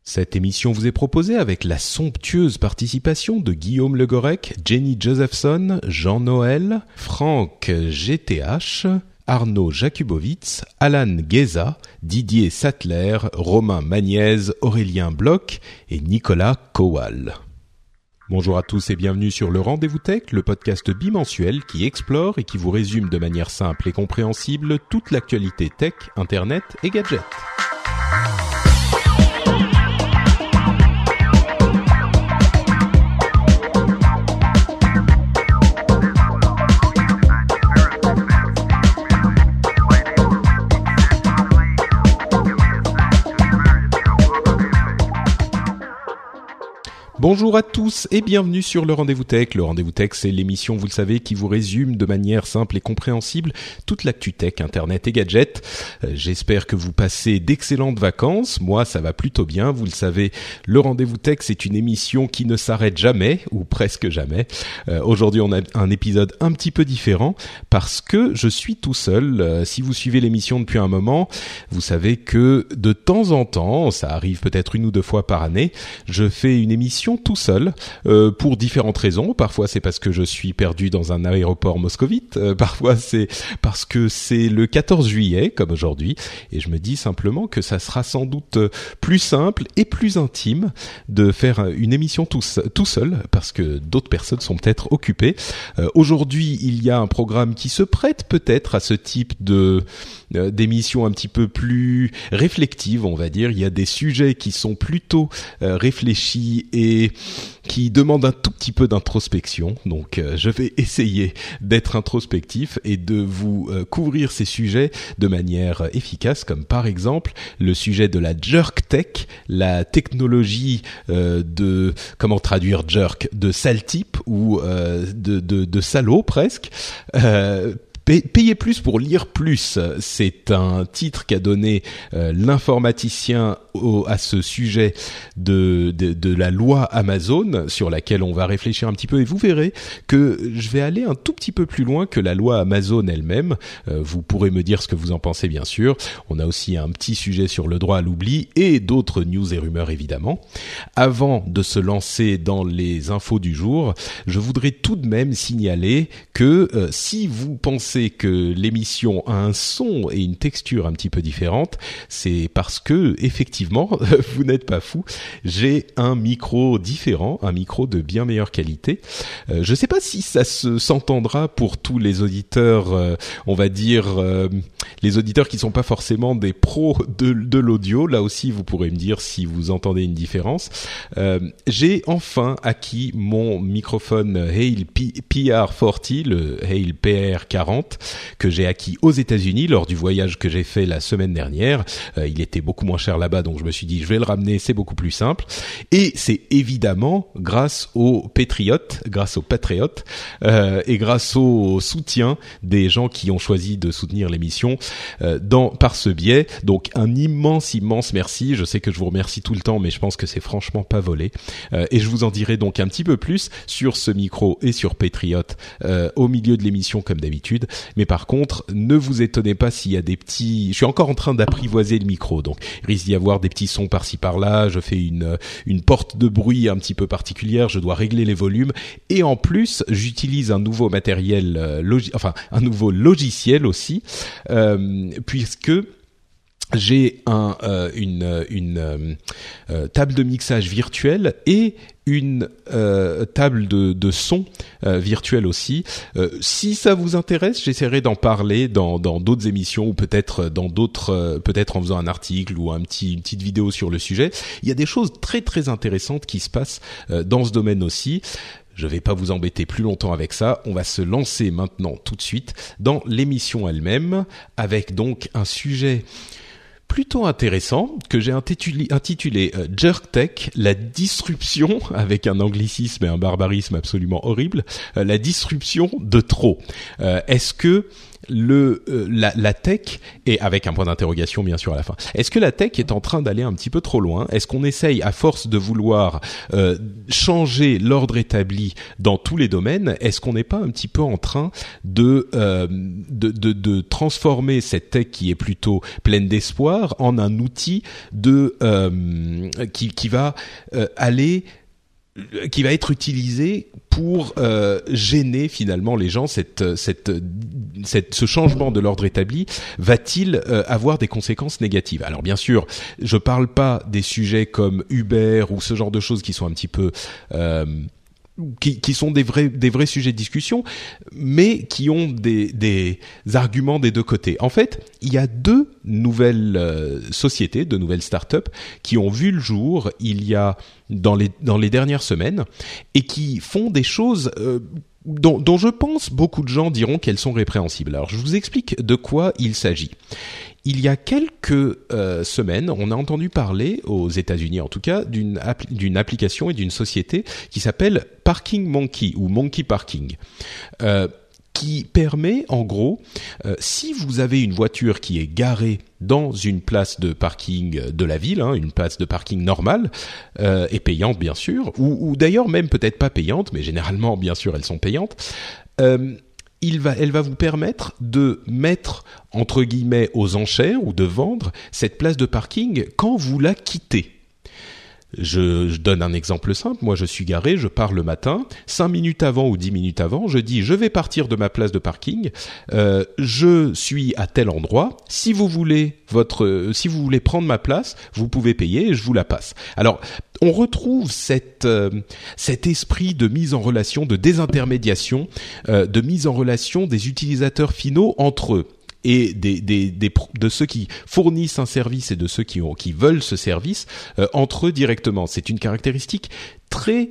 Cette émission vous est proposée avec la somptueuse participation de Guillaume Le Gorec, Jenny Josephson, Jean Noël, Franck GTH, Arnaud Jakubowicz, Alan Gueza, Didier Sattler, Romain Magniez, Aurélien Bloch et Nicolas Kowal. Bonjour à tous et bienvenue sur le Rendez-vous Tech, le podcast bimensuel qui explore et qui vous résume de manière simple et compréhensible toute l'actualité tech, internet et gadgets. Bonjour à tous et bienvenue sur le Rendez-vous Tech. Le Rendez-vous Tech, c'est l'émission, vous le savez, qui vous résume de manière simple et compréhensible toute l'actu tech, internet et gadgets. J'espère que vous passez d'excellentes vacances. Moi, ça va plutôt bien. Vous le savez, le Rendez-vous Tech, c'est une émission qui ne s'arrête jamais, ou presque jamais. Aujourd'hui, on a un épisode un petit peu différent parce que je suis tout seul. Si vous suivez l'émission depuis un moment, vous savez que de temps en temps, ça arrive peut-être une ou deux fois par année, je fais une émission tout seul pour différentes raisons. Parfois c'est parce que je suis perdu dans un aéroport moscovite, parfois c'est parce que c'est le 14 juillet comme aujourd'hui et je me dis simplement que ça sera sans doute plus simple et plus intime de faire une émission tout seul parce que d'autres personnes sont peut-être occupées. Aujourd'hui il y a un programme qui se prête peut-être à ce type d'émission un petit peu plus réflexive, on va dire. Il y a des sujets qui sont plutôt réfléchis et qui demandent un tout petit peu d'introspection. Donc je vais essayer d'être introspectif et de vous couvrir ces sujets de manière efficace, comme par exemple le sujet de la jerk tech, la technologie de, comment traduire jerk, de sale type ou de salaud presque. Payer plus pour lire plus, c'est un titre qu'a donné l'informaticien à ce sujet de la loi Amazon, sur laquelle on va réfléchir un petit peu, et vous verrez que je vais aller un tout petit peu plus loin que la loi Amazon elle-même. Vous pourrez me dire ce que vous en pensez, bien sûr. On a aussi un petit sujet sur le droit à l'oubli et d'autres news et rumeurs, évidemment. Avant de se lancer dans les infos du jour, je voudrais tout de même signaler que si vous pensez que l'émission a un son et une texture un petit peu différente, c'est parce que effectivement, vous n'êtes pas fou. J'ai un micro différent, un micro de bien meilleure qualité. Je sais pas si ça s'entendra pour tous les auditeurs, on va dire les auditeurs qui sont pas forcément des pros de l'audio. Là aussi, vous pourrez me dire si vous entendez une différence. J'ai enfin acquis mon microphone Hale PR40, le Hale PR40, que j'ai acquis aux États-Unis lors du voyage que j'ai fait la semaine dernière. Il était beaucoup moins cher là-bas, donc je me suis dit je vais le ramener, c'est beaucoup plus simple. Et c'est évidemment grâce aux patriotes, et grâce au soutien des gens qui ont choisi de soutenir l'émission par ce biais. Donc un immense merci. Je sais que je vous remercie tout le temps, mais je pense que c'est franchement pas volé. Et je vous en dirai donc un petit peu plus sur ce micro et sur Patriot au milieu de l'émission comme d'habitude. Mais par contre, ne vous étonnez pas s'il y a des petits... Je suis encore en train d'apprivoiser le micro, donc il risque d'y avoir des petits sons par-ci par-là. Je fais une porte de bruit un petit peu particulière, je dois régler les volumes. Et en plus, j'utilise un nouveau matériel, un nouveau logiciel aussi, puisque... j'ai une table de mixage virtuelle et une table de son virtuelle aussi. Si ça vous intéresse, j'essaierai d'en parler dans d'autres émissions ou peut-être dans d'autres, peut-être en faisant un article ou une petite vidéo sur le sujet. Il y a des choses très très intéressantes qui se passent dans ce domaine aussi. Je vais pas vous embêter plus longtemps avec ça. On va se lancer maintenant tout de suite dans l'émission elle-même avec donc un sujet plutôt intéressant que j'ai intitulé Jerk Tech, la disruption, avec un anglicisme et un barbarisme absolument horrible, la disruption de trop. Est-ce que la tech, et avec un point d'interrogation bien sûr à la fin, est-ce que la tech est en train d'aller un petit peu trop loin? Est-ce qu'on essaye, à force de vouloir changer l'ordre établi dans tous les domaines, est-ce qu'on n'est pas un petit peu en train de transformer cette tech qui est plutôt pleine d'espoir en un outil qui va être utilisé pour gêner finalement les gens? Ce changement de l'ordre établi va-t-il avoir des conséquences négatives? Alors bien sûr, je parle pas des sujets comme Uber ou ce genre de choses qui sont un petit peu qui sont des vrais sujets de discussion, mais qui ont des arguments des deux côtés. En fait, il y a deux nouvelles sociétés, deux nouvelles startups qui ont vu le jour il y a dans les dernières semaines et qui font des choses dont je pense beaucoup de gens diront qu'elles sont répréhensibles. Alors, je vous explique de quoi il s'agit. Il y a quelques semaines, on a entendu parler, aux États-Unis en tout cas, d'une application et d'une société qui s'appelle Parking Monkey ou Monkey Parking, qui permet en gros, si vous avez une voiture qui est garée dans une place de parking de la ville, une place de parking normale et payante bien sûr, ou d'ailleurs même peut-être pas payante, mais généralement bien sûr elles sont payantes. Elle va vous permettre de mettre entre guillemets aux enchères ou de vendre cette place de parking quand vous la quittez. Je donne un exemple simple. Moi, je suis garé, je pars le matin. 5 minutes avant ou 10 minutes avant, je dis je vais partir de ma place de parking. Je suis à tel endroit. Si vous voulez prendre ma place, vous pouvez payer et je vous la passe. Alors, on retrouve cet esprit de mise en relation, de désintermédiation, de mise en relation des utilisateurs finaux entre eux et de ceux qui fournissent un service et de ceux qui veulent ce service entre eux directement. C'est une caractéristique très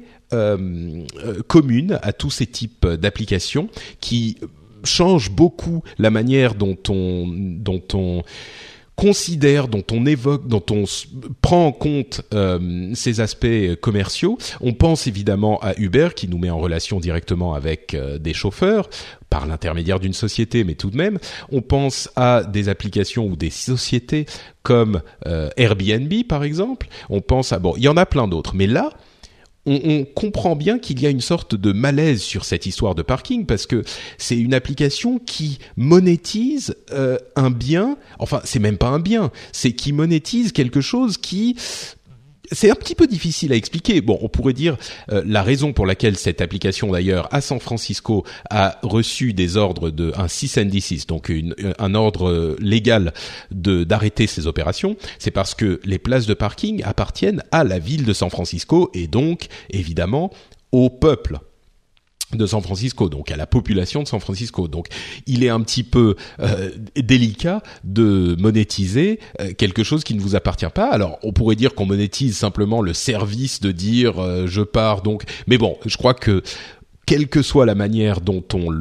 commune à tous ces types d'applications qui changent beaucoup la manière dont on considère, dont on évoque, dont on prend en compte ces aspects commerciaux. On pense évidemment à Uber qui nous met en relation directement avec des chauffeurs par l'intermédiaire d'une société, mais tout de même. On pense à des applications ou des sociétés comme Airbnb par exemple. On pense à il y en a plein d'autres, mais là on comprend bien qu'il y a une sorte de malaise sur cette histoire de parking parce que c'est une application qui monétise un bien, enfin c'est même pas un bien, c'est qui monétise quelque chose qui... C'est un petit peu difficile à expliquer. Bon, on pourrait dire la raison pour laquelle cette application d'ailleurs à San Francisco a reçu des ordres un cease and desist, donc un ordre légal d'arrêter ses opérations, c'est parce que les places de parking appartiennent à la ville de San Francisco et donc évidemment au peuple de San Francisco, donc à la population de San Francisco. Donc il est un petit peu délicat de monétiser quelque chose qui ne vous appartient pas. Alors on pourrait dire qu'on monétise simplement le service de dire je pars donc, mais bon, je crois que quelle que soit la manière dont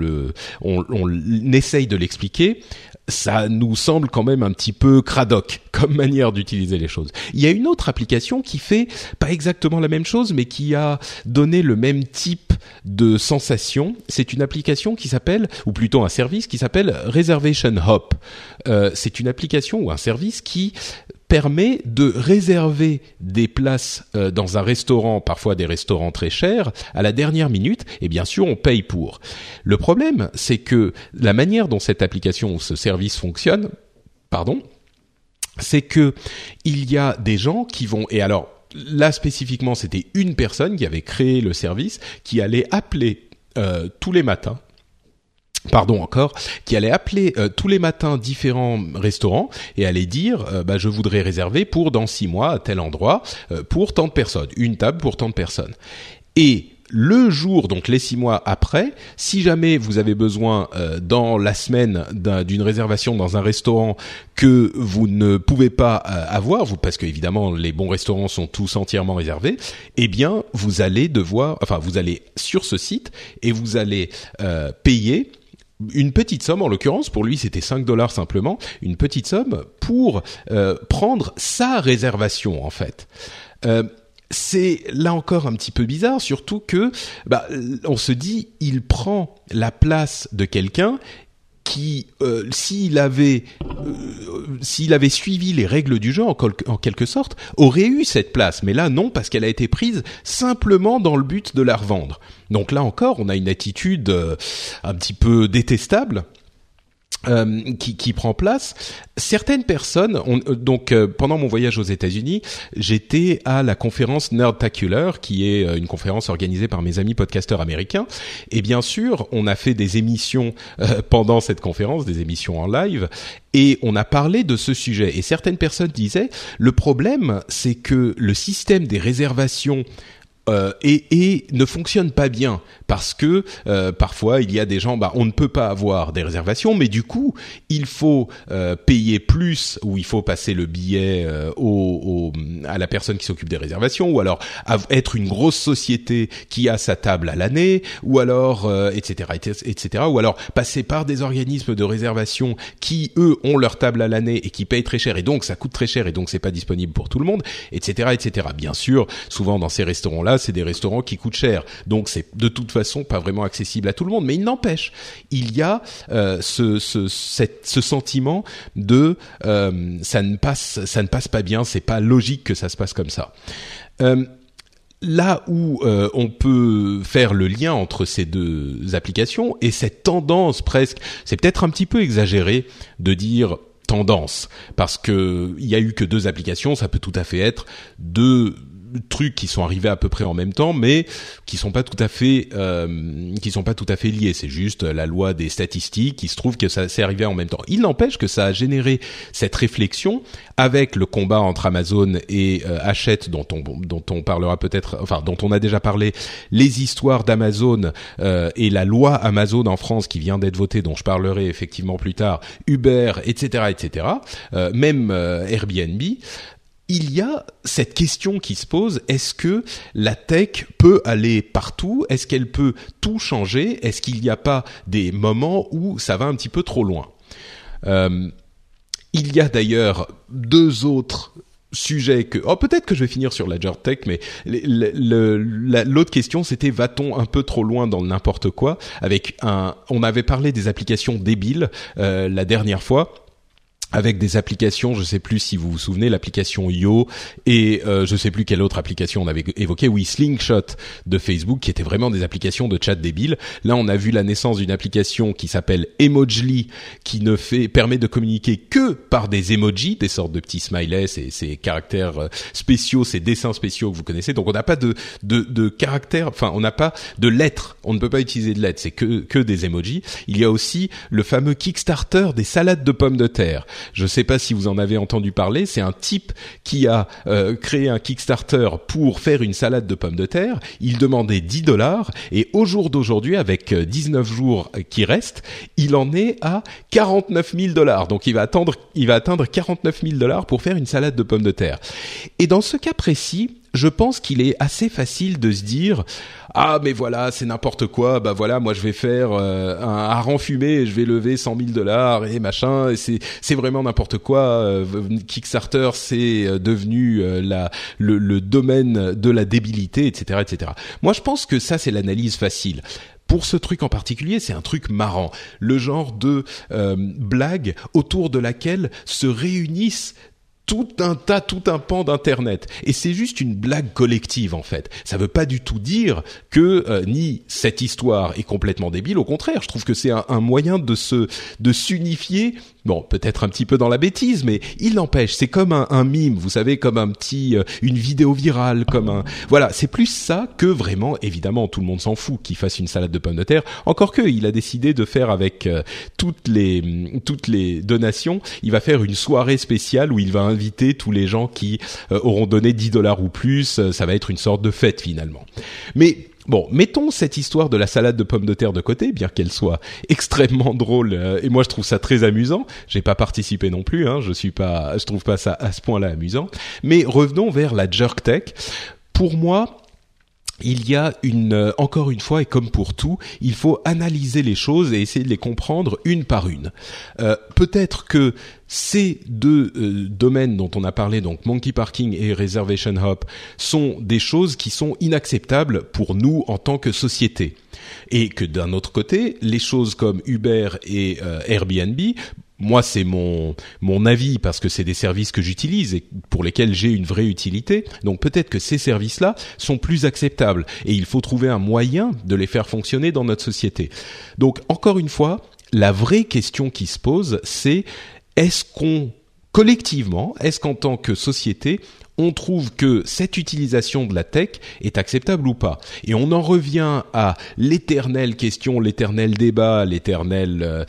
on essaye de l'expliquer, ça nous semble quand même un petit peu cradoc comme manière d'utiliser les choses. Il y a une autre application qui fait pas exactement la même chose, mais qui a donné le même type de sensation. C'est une application qui s'appelle, ou plutôt un service qui s'appelle Reservation Hop. C'est une application ou un service qui permet de réserver des places dans un restaurant, parfois des restaurants très chers, à la dernière minute, et bien sûr on paye pour. Le problème, c'est que la manière dont cette application ou ce service fonctionne, c'est que il y a des gens qui vont, et alors là spécifiquement c'était une personne qui avait créé le service, qui allait appeler tous les matins, qui allait appeler tous les matins différents restaurants et allait dire je voudrais réserver pour dans 6 mois à tel endroit pour tant de personnes, une table pour tant de personnes. Et le jour, donc les 6 mois après, si jamais vous avez besoin dans la semaine d'une réservation dans un restaurant que vous ne pouvez pas avoir, parce que évidemment les bons restaurants sont tous entièrement réservés, eh bien vous allez sur ce site et vous allez payer une petite somme, en l'occurrence pour lui c'était $5 simplement, une petite somme pour prendre sa réservation en fait. C'est là encore un petit peu bizarre, surtout que on se dit il prend la place de quelqu'un qui, s'il avait suivi les règles du jeu en quelque sorte, aurait eu cette place. Mais là, non, parce qu'elle a été prise simplement dans le but de la revendre. Donc là encore, on a une attitude un petit peu détestable. Qui prend place. Certaines personnes, pendant mon voyage aux États-Unis, j'étais à la conférence Nerdtacular, qui est une conférence organisée par mes amis podcasteurs américains. Et bien sûr, on a fait des émissions pendant cette conférence, des émissions en live, et on a parlé de ce sujet. Et certaines personnes disaient, le problème, c'est que le système des réservations et ne fonctionne pas bien parce que parfois il y a des gens, on ne peut pas avoir des réservations, mais du coup il faut payer plus, ou il faut passer le billet à la personne qui s'occupe des réservations, ou alors être une grosse société qui a sa table à l'année, ou alors etc., ou alors passer par des organismes de réservation qui eux ont leur table à l'année et qui payent très cher, et donc ça coûte très cher et donc c'est pas disponible pour tout le monde, etc. Bien sûr, souvent dans ces restaurants-là, c'est des restaurants qui coûtent cher, donc c'est de toute façon pas vraiment accessible à tout le monde. Mais il n'empêche, il y a ce sentiment de ça ne passe pas bien, c'est pas logique que ça se passe comme ça. Là où on peut faire le lien entre ces deux applications et cette tendance presque, c'est peut-être un petit peu exagéré de dire tendance, parce que il y a eu que 2 applications, ça peut tout à fait être 2 trucs qui sont arrivés à peu près en même temps, mais qui sont pas tout à fait liés. C'est juste la loi des statistiques. Il se trouve que ça s'est arrivé en même temps. Il n'empêche que ça a généré cette réflexion avec le combat entre Amazon et Hachette, dont on parlera peut-être, enfin dont on a déjà parlé, les histoires d'Amazon et la loi Amazon en France qui vient d'être votée, dont je parlerai effectivement plus tard, Uber, etc., même Airbnb. Il y a cette question qui se pose, est-ce que la tech peut aller partout? Est-ce qu'elle peut tout changer? Est-ce qu'il n'y a pas des moments où ça va un petit peu trop loin? Il y a d'ailleurs 2 autres sujets peut-être que je vais finir sur la JustTech, mais l'autre question, c'était va-t-on un peu trop loin dans le n'importe quoi? On avait parlé des applications débiles la dernière fois, avec des applications, je sais plus si vous vous souvenez, l'application Yo et je sais plus quelle autre application on avait évoqué, oui, Slingshot de Facebook, qui étaient vraiment des applications de chat débiles. Là, on a vu la naissance d'une application qui s'appelle Emojly, qui permet de communiquer que par des emojis, des sortes de petits smileys, ces caractères spéciaux, ces dessins spéciaux que vous connaissez. Donc on n'a pas de caractères, enfin on n'a pas de lettres, on ne peut pas utiliser de lettres, c'est que des emojis. Il y a aussi le fameux Kickstarter des salades de pommes de terre. Je ne sais pas si vous en avez entendu parler, c'est un type qui a créé un Kickstarter pour faire une salade de pommes de terre. Il demandait $10 et au jour d'aujourd'hui, avec 19 jours qui restent, il en est à $49,000. Donc il va atteindre $49,000 pour faire une salade de pommes de terre. Et dans ce cas précis, je pense qu'il est assez facile de se dire ah mais voilà, c'est n'importe quoi, voilà, moi je vais faire un hareng fumé et je vais lever $100,000 et machin, et c'est vraiment n'importe quoi. Kickstarter, c'est devenu le domaine de la débilité, etc. Moi je pense que ça c'est l'analyse facile. Pour ce truc en particulier, c'est un truc marrant, le genre de blague autour de laquelle se réunissent tout un pan d'internet, et c'est juste une blague collective en fait. Ça veut pas du tout dire que ni cette histoire est complètement débile, au contraire, je trouve que c'est un moyen de s'unifier. Bon, peut-être un petit peu dans la bêtise, mais il n'empêche, c'est comme un mime, vous savez, comme une vidéo virale, voilà, c'est plus ça que vraiment, évidemment, tout le monde s'en fout qu'il fasse une salade de pommes de terre, encore que il a décidé de faire avec toutes les donations, il va faire une soirée spéciale où il va inviter tous les gens qui auront donné $10 ou plus, ça va être une sorte de fête finalement. Mais bon, mettons cette histoire de la salade de pommes de terre de côté, bien qu'elle soit extrêmement drôle, et moi je trouve ça très amusant. J'ai pas participé non plus, je trouve pas ça à ce point-là amusant. Mais revenons vers la JustTech. Pour moi, il y a encore une fois, et comme pour tout, il faut analyser les choses et essayer de les comprendre une par une. Peut-être que ces deux domaines dont on a parlé, donc Monkey Parking et Reservation Hop, sont des choses qui sont inacceptables pour nous en tant que société. Et que d'un autre côté, les choses comme Uber et Airbnb, moi c'est mon avis parce que c'est des services que j'utilise et pour lesquels j'ai une vraie utilité. Donc peut-être que ces services-là sont plus acceptables et il faut trouver un moyen de les faire fonctionner dans notre société. Donc encore une fois, la vraie question qui se pose, c'est est-ce qu'en tant que société, on trouve que cette utilisation de la tech est acceptable ou pas. Et on en revient à l'éternelle question, l'éternel débat, l'éternel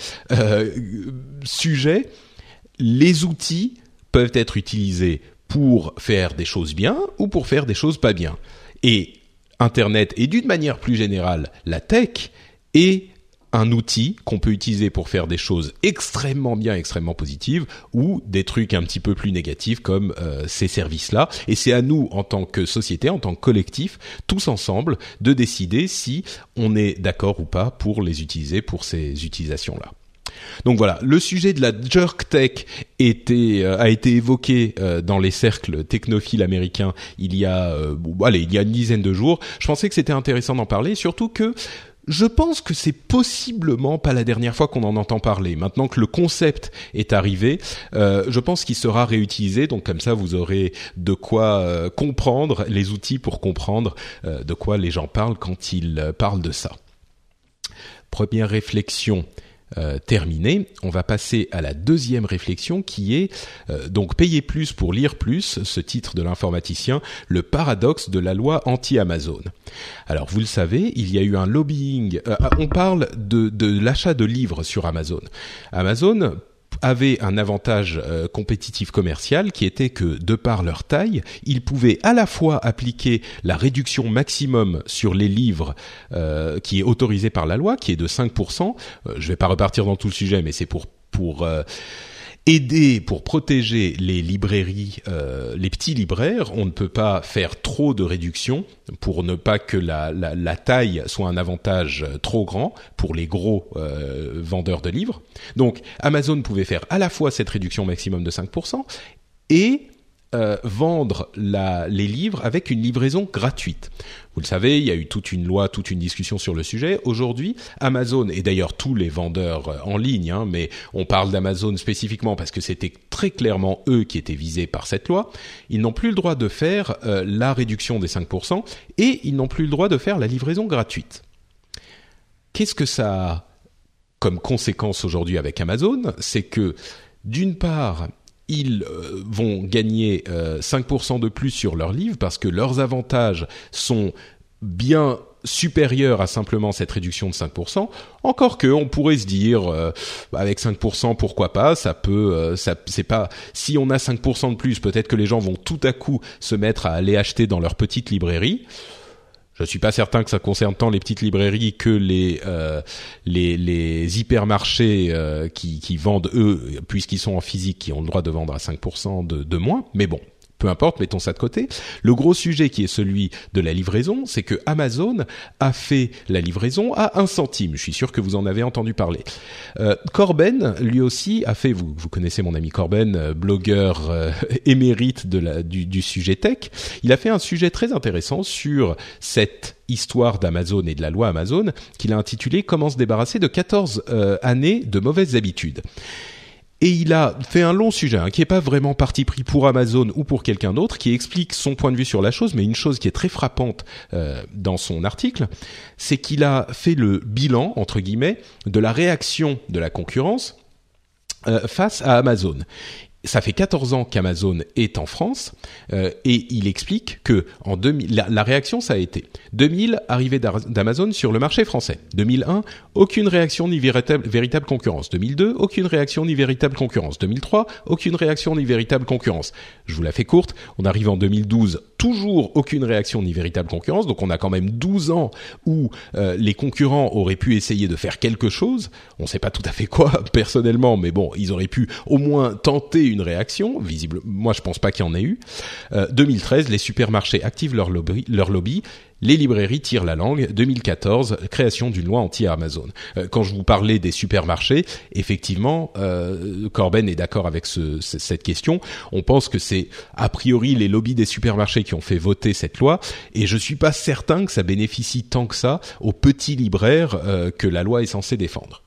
sujet. Les outils peuvent être utilisés pour faire des choses bien ou pour faire des choses pas bien. Et Internet et d'une manière plus générale, la tech est un outil qu'on peut utiliser pour faire des choses extrêmement bien, extrêmement positives, ou des trucs un petit peu plus négatifs comme ces services-là. Et c'est à nous, en tant que société, en tant que collectif, tous ensemble, de décider si on est d'accord ou pas pour les utiliser pour ces utilisations-là. Donc voilà, le sujet de la jerk tech a été évoqué dans les cercles technophiles américains il y a une dizaine de jours. Je pensais que c'était intéressant d'en parler, surtout que je pense que c'est possiblement pas la dernière fois qu'on en entend parler. Maintenant que le concept est arrivé, je pense qu'il sera réutilisé. Donc comme ça, vous aurez de quoi comprendre les outils pour comprendre de quoi les gens parlent quand ils parlent de ça. Première réflexion terminée. On va passer à la deuxième réflexion qui est donc payer plus pour lire plus, ce titre de l'informaticien, le paradoxe de la loi anti-Amazon. Alors vous le savez, il y a eu un lobbying, on parle de l'achat de livres sur Amazon. Amazon avaient un avantage compétitif commercial qui était que, de par leur taille, ils pouvaient à la fois appliquer la réduction maximum sur les livres qui est autorisée par la loi, qui est de 5%. Je vais pas repartir dans tout le sujet, mais c'est pour aider, pour protéger les librairies, les petits libraires. On ne peut pas faire trop de réduction pour ne pas que la taille soit un avantage trop grand pour les gros vendeurs de livres. Donc Amazon pouvait faire à la fois cette réduction maximum de 5% et vendre les livres avec une livraison gratuite. Vous le savez, il y a eu toute une loi, toute une discussion sur le sujet. Aujourd'hui, Amazon, et d'ailleurs tous les vendeurs en ligne, mais on parle d'Amazon spécifiquement parce que c'était très clairement eux qui étaient visés par cette loi, ils n'ont plus le droit de faire la réduction des 5% et ils n'ont plus le droit de faire la livraison gratuite. Qu'est-ce que ça a comme conséquence aujourd'hui avec Amazon ? C'est que, d'une part, ils vont gagner 5% de plus sur leurs livres parce que leurs avantages sont bien supérieurs à simplement cette réduction de 5%. Encore que on pourrait se dire avec 5% pourquoi pas, c'est pas, si on a 5% de plus, peut-être que les gens vont tout à coup se mettre à aller acheter dans leur petite librairie. Je suis pas certain que ça concerne tant les petites librairies que les hypermarchés qui vendent eux, puisqu'ils sont en physique, qui ont le droit de vendre à 5% de moins. Mais bon, peu importe, mettons ça de côté. Le gros sujet qui est celui de la livraison, c'est que Amazon a fait la livraison à 1 centime. Je suis sûr que vous en avez entendu parler. Corben, lui aussi, a fait, vous connaissez mon ami Corben, blogueur émérite du sujet tech. Il a fait un sujet très intéressant sur cette histoire d'Amazon et de la loi Amazon qu'il a intitulé « Comment se débarrasser de 14 années de mauvaises habitudes ». Et il a fait un long sujet qui est pas vraiment parti pris pour Amazon ou pour quelqu'un d'autre, qui explique son point de vue sur la chose, mais une chose qui est très frappante dans son article, c'est qu'il a fait le bilan, entre guillemets, de la réaction de la concurrence face à Amazon. Ça fait 14 ans qu'Amazon est en France et il explique que en 2000, la réaction ça a été 2000, arrivée d'Amazon sur le marché français. 2001, aucune réaction ni véritable concurrence. 2002, aucune réaction ni véritable concurrence. 2003, aucune réaction ni véritable concurrence. Je vous la fais courte, on arrive en 2012, toujours aucune réaction ni véritable concurrence. Donc on a quand même 12 ans où les concurrents auraient pu essayer de faire quelque chose. On ne sait pas tout à fait quoi personnellement, mais bon, ils auraient pu au moins tenter une réaction. Visible, moi je pense pas qu'il y en ait eu. 2013, les supermarchés activent leur lobby. Les librairies tirent la langue, 2014, création d'une loi anti-Amazon. Quand je vous parlais des supermarchés, effectivement, Corben est d'accord avec cette question. On pense que c'est a priori les lobbies des supermarchés qui ont fait voter cette loi, et je suis pas certain que ça bénéficie tant que ça aux petits libraires que la loi est censée défendre.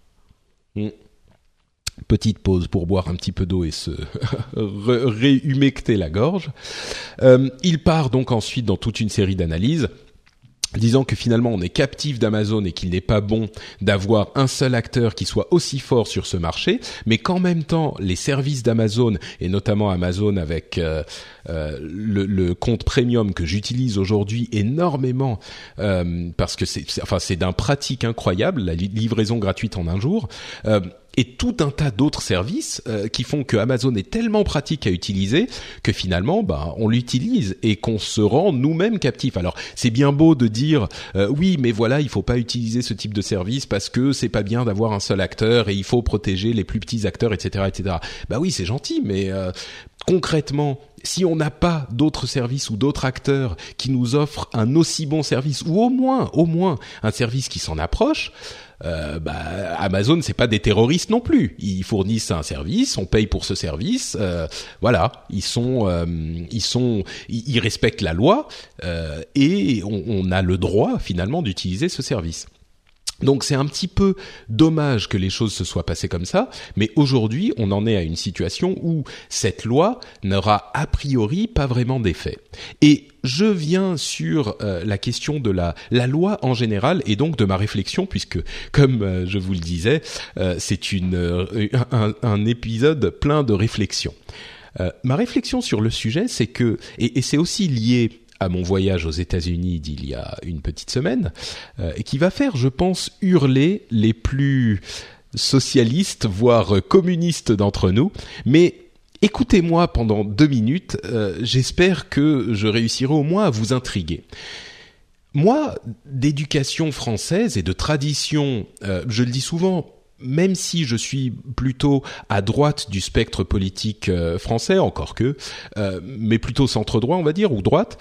Petite pause pour boire un petit peu d'eau et se réhumecter la gorge. Il part donc ensuite dans toute une série d'analyses, disant que finalement on est captif d'Amazon et qu'il n'est pas bon d'avoir un seul acteur qui soit aussi fort sur ce marché, mais qu'en même temps les services d'Amazon, et notamment Amazon avec le compte premium que j'utilise aujourd'hui énormément, parce que c'est d'un pratique incroyable, la livraison gratuite en un jour, et tout un tas d'autres services qui font que Amazon est tellement pratique à utiliser que finalement on l'utilise et qu'on se rend nous-mêmes captifs. Alors c'est bien beau de dire oui, mais voilà, il faut pas utiliser ce type de service parce que c'est pas bien d'avoir un seul acteur et il faut protéger les plus petits acteurs, etc., etc. Bah oui, c'est gentil, mais concrètement, si on n'a pas d'autres services ou d'autres acteurs qui nous offrent un aussi bon service, ou au moins un service qui s'en approche, Amazon, c'est pas des terroristes non plus. Ils fournissent un service, on paye pour ce service. Voilà, ils respectent la loi et on a le droit finalement d'utiliser ce service. Donc c'est un petit peu dommage que les choses se soient passées comme ça, mais aujourd'hui on en est à une situation où cette loi n'aura a priori pas vraiment d'effet. Et je viens sur la question de la loi en général et donc de ma réflexion, puisque comme je vous le disais, c'est un épisode plein de réflexions. Ma réflexion sur le sujet, c'est que, et c'est aussi lié à mon voyage aux États-Unis d'il y a une petite semaine, et qui va faire, je pense, hurler les plus socialistes, voire communistes d'entre nous. Mais écoutez-moi pendant 2 minutes, j'espère que je réussirai au moins à vous intriguer. Moi, d'éducation française et de tradition, je le dis souvent, même si je suis plutôt à droite du spectre politique français, encore que, mais plutôt centre-droit, on va dire, ou droite,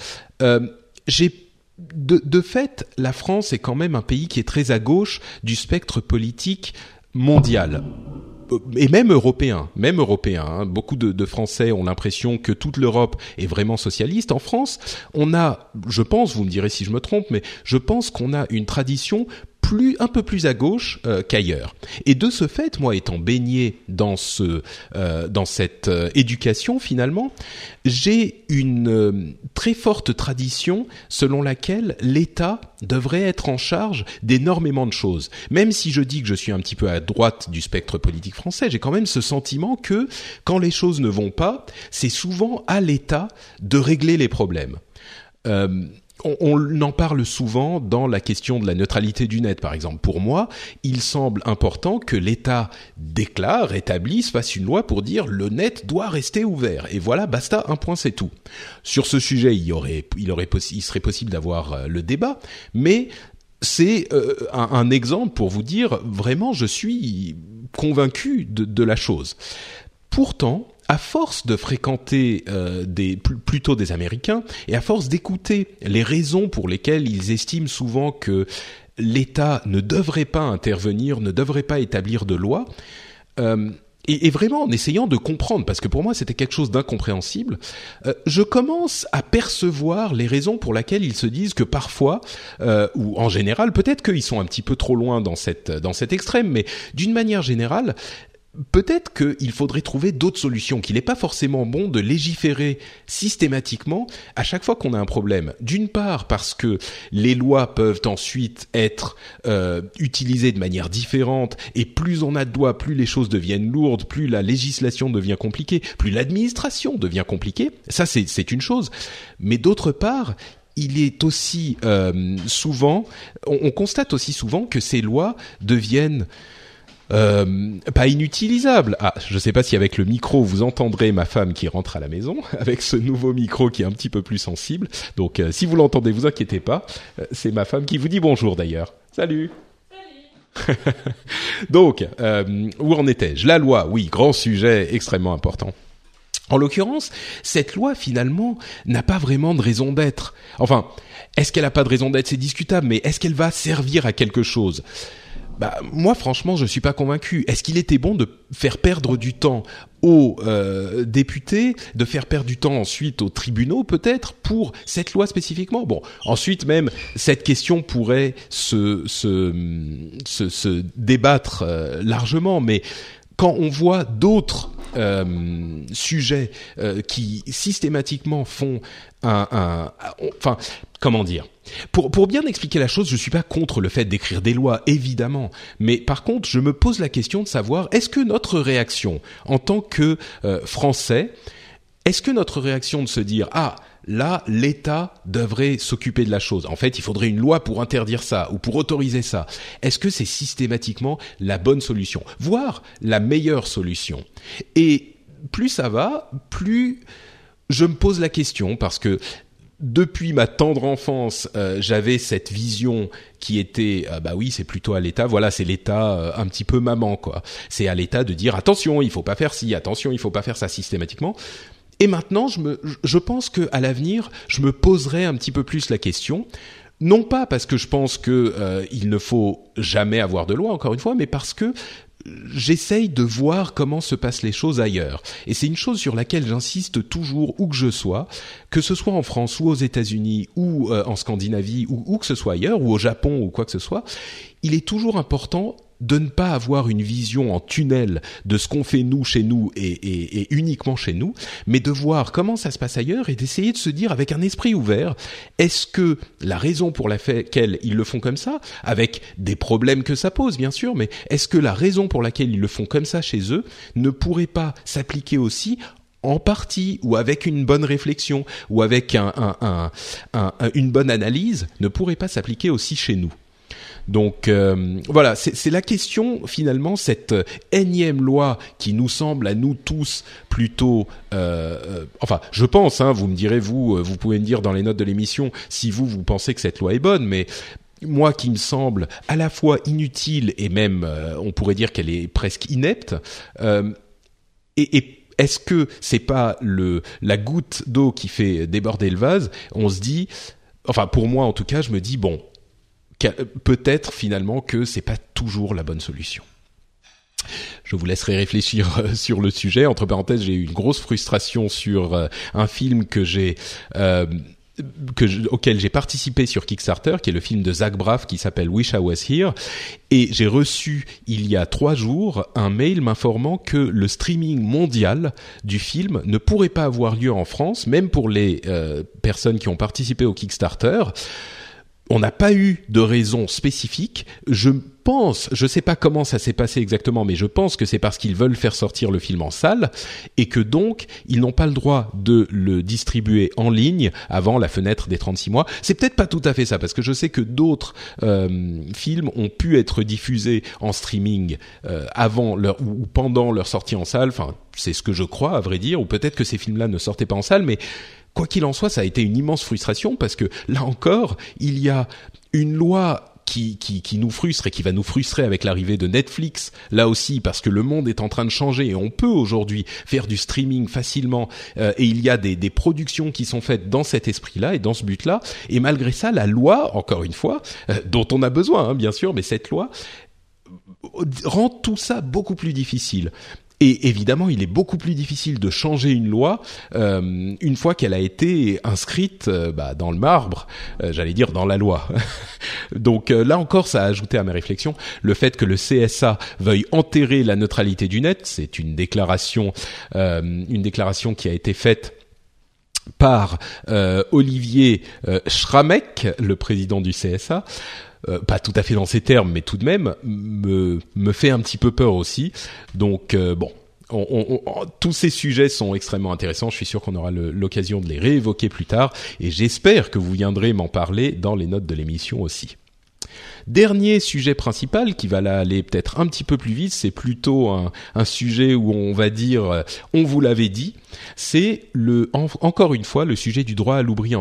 de fait, la France est quand même un pays qui est très à gauche du spectre politique mondial. Et même européen, hein. Beaucoup de Français ont l'impression que toute l'Europe est vraiment socialiste. En France, on a, je pense, vous me direz si je me trompe, mais je pense qu'on a une tradition un peu plus à gauche qu'ailleurs. Et de ce fait, moi étant baigné dans cette éducation finalement, j'ai une très forte tradition selon laquelle l'État devrait être en charge d'énormément de choses. Même si je dis que je suis un petit peu à droite du spectre politique français, j'ai quand même ce sentiment que quand les choses ne vont pas, c'est souvent à l'État de régler les problèmes. On en parle souvent dans la question de la neutralité du net, par exemple. Pour moi, il semble important que l'État établisse, fasse une loi pour dire le net doit rester ouvert. Et voilà, basta, un point, c'est tout. Sur ce sujet, il serait possible d'avoir le débat, mais c'est un exemple pour vous dire vraiment, je suis convaincu de la chose. Pourtant, à force de fréquenter plutôt des Américains et à force d'écouter les raisons pour lesquelles ils estiment souvent que l'État ne devrait pas intervenir, ne devrait pas établir de loi, et vraiment en essayant de comprendre, parce que pour moi c'était quelque chose d'incompréhensible, je commence à percevoir les raisons pour lesquelles ils se disent que parfois, ou en général, peut-être qu'ils sont un petit peu trop loin dans cet extrême, mais d'une manière générale, peut-être qu'il faudrait trouver d'autres solutions, qu'il n'est pas forcément bon de légiférer systématiquement à chaque fois qu'on a un problème. D'une part parce que les lois peuvent ensuite être utilisées de manière différente, et plus on a de lois, plus les choses deviennent lourdes, plus la législation devient compliquée, plus l'administration devient compliquée. Ça, c'est une chose. Mais d'autre part, il est aussi souvent, on constate aussi souvent que ces lois deviennent pas inutilisable. Ah, je sais pas si avec le micro vous entendrez ma femme qui rentre à la maison avec ce nouveau micro qui est un petit peu plus sensible. Donc si vous l'entendez, vous inquiétez pas, c'est ma femme qui vous dit bonjour d'ailleurs. Salut. Donc où en étais-je? La loi, oui, grand sujet extrêmement important. En l'occurrence, cette loi, finalement, n'a pas vraiment de raison d'être. Enfin, est-ce qu'elle n'a pas de raison d'être? C'est discutable, mais est-ce qu'elle va servir à quelque chose? Moi, franchement, je suis pas convaincu. Est-ce qu'il était bon de faire perdre du temps aux députés, de faire perdre du temps ensuite aux tribunaux, peut-être, pour cette loi spécifiquement? Bon, ensuite même, cette question pourrait se débattre largement, mais quand on voit d'autres sujets qui systématiquement font enfin, comment dire? Pour bien expliquer la chose, je suis pas contre le fait d'écrire des lois, évidemment, mais par contre, je me pose la question de savoir, est-ce que notre réaction en tant que Français, est-ce que notre réaction de se dire là, l'État devrait s'occuper de la chose. En fait, il faudrait une loi pour interdire ça ou pour autoriser ça. Est-ce que c'est systématiquement la bonne solution, voire la meilleure solution? Et plus ça va, plus je me pose la question, parce que depuis ma tendre enfance, j'avais cette vision qui était oui, c'est plutôt à l'État. Voilà, c'est l'État un petit peu maman, quoi. C'est à l'État de dire attention, il faut pas faire ci, attention, il faut pas faire ça systématiquement. Et maintenant, je pense que à l'avenir, je me poserai un petit peu plus la question, non pas parce que je pense que il ne faut jamais avoir de loi, encore une fois, mais parce que j'essaye de voir comment se passent les choses ailleurs. Et c'est une chose sur laquelle j'insiste toujours, où que je sois, que ce soit en France ou aux États-Unis ou en Scandinavie ou où que ce soit ailleurs, ou au Japon ou quoi que ce soit. Il est toujours important de ne pas avoir une vision en tunnel de ce qu'on fait nous chez nous et uniquement chez nous, mais de voir comment ça se passe ailleurs et d'essayer de se dire avec un esprit ouvert, est-ce que la raison pour laquelle ils le font comme ça, avec des problèmes que ça pose bien sûr, mais est-ce que la raison pour laquelle ils le font comme ça chez eux ne pourrait pas s'appliquer aussi en partie, ou avec une bonne réflexion, ou avec une bonne analyse, ne pourrait pas s'appliquer aussi chez nous? Donc voilà, c'est la question finalement, cette énième loi qui nous semble à nous tous plutôt, enfin je pense, vous me direz vous pouvez me dire dans les notes de l'émission si vous pensez que cette loi est bonne, mais moi qui me semble à la fois inutile et même on pourrait dire qu'elle est presque inepte, et est-ce que c'est pas la goutte d'eau qui fait déborder le vase? On se dit, enfin pour moi en tout cas, je me dis bon, peut-être finalement que c'est pas toujours la bonne solution. Je vous laisserai réfléchir sur le sujet. Entre parenthèses, j'ai eu une grosse frustration sur un film auquel j'ai participé sur Kickstarter, qui est le film de Zach Braff qui s'appelle Wish I Was Here, et j'ai reçu il y a 3 jours un mail m'informant que le streaming mondial du film ne pourrait pas avoir lieu en France, même pour les personnes qui ont participé au Kickstarter. On n'a pas eu de raison spécifique. Je sais pas comment ça s'est passé exactement, mais je pense que c'est parce qu'ils veulent faire sortir le film en salle et que donc ils n'ont pas le droit de le distribuer en ligne avant la fenêtre des 36 mois. C'est peut-être pas tout à fait ça, parce que je sais que d'autres films ont pu être diffusés en streaming avant ou pendant leur sortie en salle. Enfin, c'est ce que je crois, à vrai dire, ou peut-être que ces films-là ne sortaient pas en salle, mais quoi qu'il en soit, ça a été une immense frustration, parce que là encore, il y a une loi qui nous frustre et qui va nous frustrer avec l'arrivée de Netflix, là aussi, parce que le monde est en train de changer et on peut aujourd'hui faire du streaming facilement, et il y a des productions qui sont faites dans cet esprit-là et dans ce but-là, et malgré ça, la loi, encore une fois, dont on a besoin, bien sûr, mais cette loi rend tout ça beaucoup plus difficile. Et évidemment, il est beaucoup plus difficile de changer une loi une fois qu'elle a été inscrite dans le marbre, j'allais dire dans la loi. Donc là encore, ça a ajouté à mes réflexions le fait que le CSA veuille enterrer la neutralité du net. C'est une déclaration qui a été faite par Olivier Schramek, le président du CSA. Pas tout à fait dans ces termes, mais tout de même me fait un petit peu peur aussi. Donc tous ces sujets sont extrêmement intéressants. Je suis sûr qu'on aura l'occasion de les réévoquer plus tard, et j'espère que vous viendrez m'en parler dans les notes de l'émission aussi. Dernier sujet principal qui va là aller peut-être un petit peu plus vite, c'est plutôt un sujet où on va dire on vous l'avait dit, c'est encore une fois le sujet du droit à l'oubli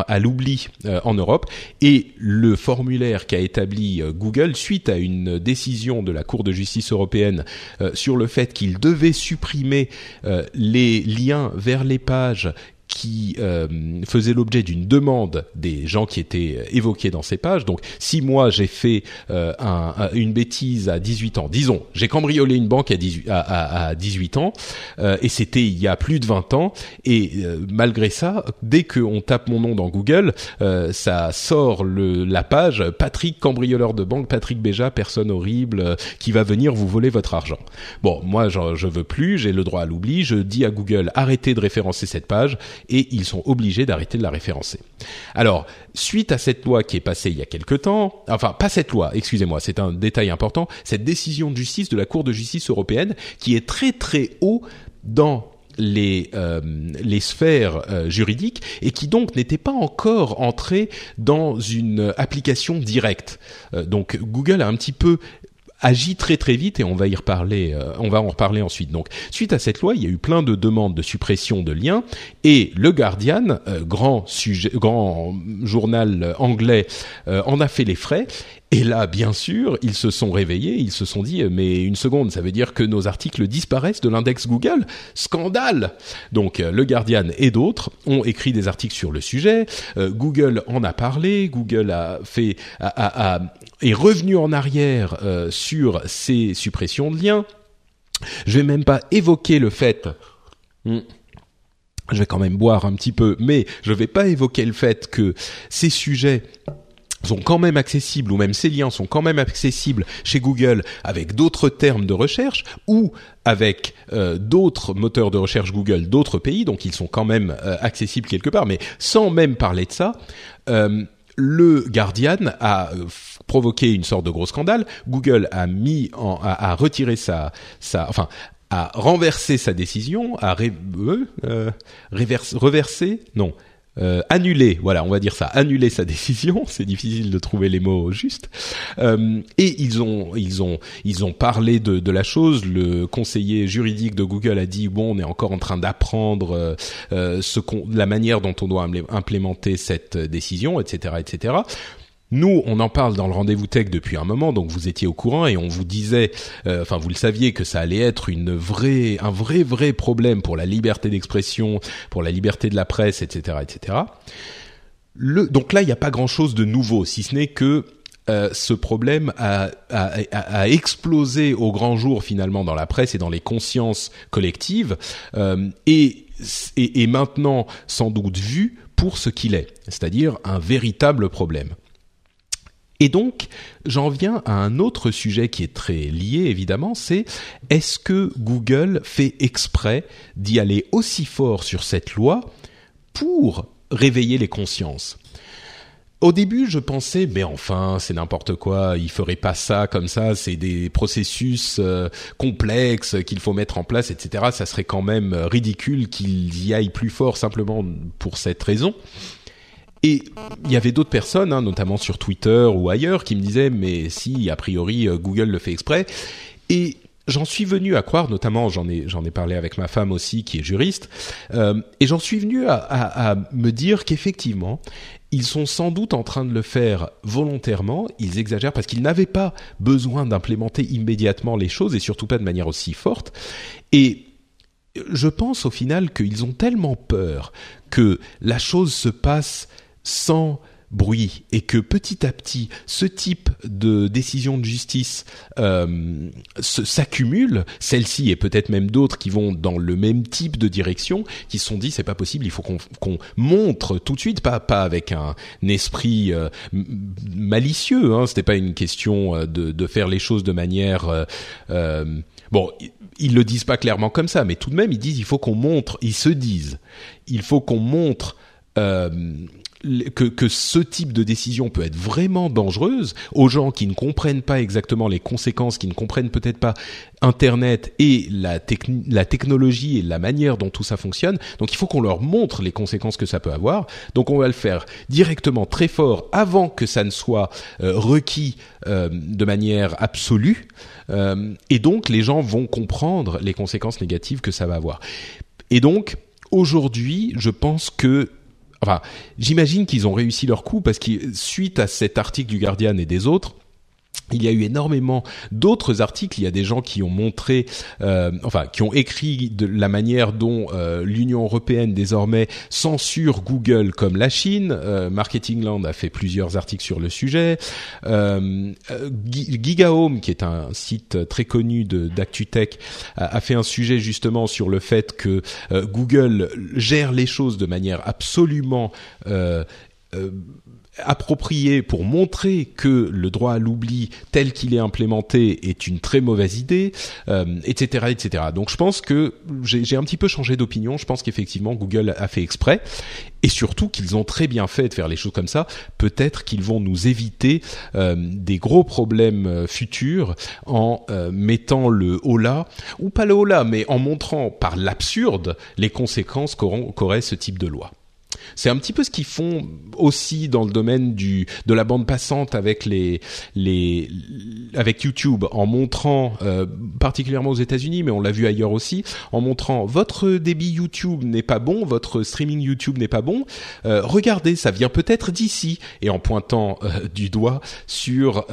en Europe et le formulaire qu'a établi Google suite à une décision de la Cour de justice européenne sur le fait qu'il devait supprimer les liens vers les pages qui faisait l'objet d'une demande des gens qui étaient évoqués dans ces pages. Donc, si moi j'ai fait une bêtise à 18 ans, disons, j'ai cambriolé une banque à 18 ans, et c'était il y a plus de 20 ans, et malgré ça, dès qu'on tape mon nom dans Google, ça sort la page Patrick cambrioleur de banque, Patrick Béja, personne horrible qui va venir vous voler votre argent. Bon, moi je veux plus, j'ai le droit à l'oubli, je dis à Google arrêtez de référencer cette page, et ils sont obligés d'arrêter de la référencer. Alors, suite à cette loi qui est passée il y a quelque temps, enfin pas cette loi, excusez-moi, c'est un détail important, cette décision de justice de la Cour de justice européenne qui est très très haut dans les sphères juridiques et qui donc n'était pas encore entrée dans une application directe. Donc Google a un petit peu agit très très vite et on va en reparler ensuite. Donc, suite à cette loi, il y a eu plein de demandes de suppression de liens et le Guardian, grand journal anglais, en a fait les frais. Et là, bien sûr, ils se sont réveillés, ils se sont dit, mais une seconde, ça veut dire que nos articles disparaissent de l'index Google? Scandale! Donc, le Guardian et d'autres ont écrit des articles sur le sujet. Google en a parlé. Google est revenu en arrière sur ces suppressions de liens. Je vais même pas évoquer le fait. Je vais quand même boire un petit peu, mais je vais pas évoquer le fait que ces sujets sont quand même accessibles, ou même ces liens sont quand même accessibles chez Google avec d'autres termes de recherche ou avec d'autres moteurs de recherche Google d'autres pays, donc ils sont quand même accessibles quelque part, mais sans même parler de ça, le Guardian a provoqué une sorte de gros scandale. Google a retiré a renversé sa décision, annuler, voilà, on va dire ça, annuler sa décision. C'est difficile de trouver les mots justes. Et ils ont parlé de la chose. Le conseiller juridique de Google a dit bon, on est encore en train d'apprendre la manière dont on doit implémenter cette décision, etc., etc. Nous, on en parle dans le Rendez-vous Tech depuis un moment, donc vous étiez au courant et on vous disait, vous le saviez que ça allait être un vrai problème pour la liberté d'expression, pour la liberté de la presse, etc., etc. Donc là, il n'y a pas grand-chose de nouveau, si ce n'est que ce problème a explosé au grand jour finalement dans la presse et dans les consciences collectives et maintenant sans doute vu pour ce qu'il est, c'est-à-dire un véritable problème. Et donc, j'en viens à un autre sujet qui est très lié, évidemment, c'est est-ce que Google fait exprès d'y aller aussi fort sur cette loi pour réveiller les consciences ? Au début, je pensais, mais enfin, c'est n'importe quoi, il ferait pas ça comme ça, c'est des processus complexes qu'il faut mettre en place, etc. Ça serait quand même ridicule qu'ils y aillent plus fort simplement pour cette raison. Et il y avait d'autres personnes, notamment sur Twitter ou ailleurs, qui me disaient mais si, a priori, Google le fait exprès. Et j'en suis venu à croire, notamment j'en ai parlé avec ma femme aussi, qui est juriste, et j'en suis venu à me dire qu'effectivement, ils sont sans doute en train de le faire volontairement. Ils exagèrent parce qu'ils n'avaient pas besoin d'implémenter immédiatement les choses et surtout pas de manière aussi forte. Et je pense au final qu'ils ont tellement peur que la chose se passe sans bruit et que petit à petit ce type de décision de justice s'accumule, celle-ci et peut-être même d'autres qui vont dans le même type de direction, qui se sont dit c'est pas possible, il faut qu'on montre tout de suite, pas avec un esprit malicieux, c'était pas une question de faire les choses de manière bon, ils le disent pas clairement comme ça, mais tout de même ils disent il faut qu'on montre, ils se disent il faut qu'on montre que ce type de décision peut être vraiment dangereuse aux gens qui ne comprennent pas exactement les conséquences, qui ne comprennent peut-être pas Internet et la technologie et la manière dont tout ça fonctionne. Donc il faut qu'on leur montre les conséquences que ça peut avoir. Donc on va le faire directement, très fort, avant que ça ne soit requis de manière absolue. Et donc les gens vont comprendre les conséquences négatives que ça va avoir. Et donc aujourd'hui, je pense que j'imagine qu'ils ont réussi leur coup parce que suite à cet article du Guardian et des autres, il y a eu énormément d'autres articles. Il y a des gens qui ont montré, qui ont écrit de la manière dont l'Union européenne désormais censure Google comme la Chine. Marketingland a fait plusieurs articles sur le sujet. GigaOM, qui est un site très connu d'ActuTech, a fait un sujet justement sur le fait que Google gère les choses de manière absolument approprié pour montrer que le droit à l'oubli tel qu'il est implémenté est une très mauvaise idée, etc., etc. Donc je pense que j'ai un petit peu changé d'opinion. Je pense qu'effectivement Google a fait exprès et surtout qu'ils ont très bien fait de faire les choses comme ça. Peut-être qu'ils vont nous éviter des gros problèmes futurs en mettant le holà, ou pas le holà, mais en montrant par l'absurde les conséquences qu'aurait ce type de loi. C'est un petit peu ce qu'ils font aussi dans le domaine de la bande passante avec avec YouTube, en montrant particulièrement aux États-Unis, mais on l'a vu ailleurs aussi, en montrant votre débit YouTube n'est pas bon, votre streaming YouTube n'est pas bon. Regardez, ça vient peut-être d'ici, et en pointant du doigt sur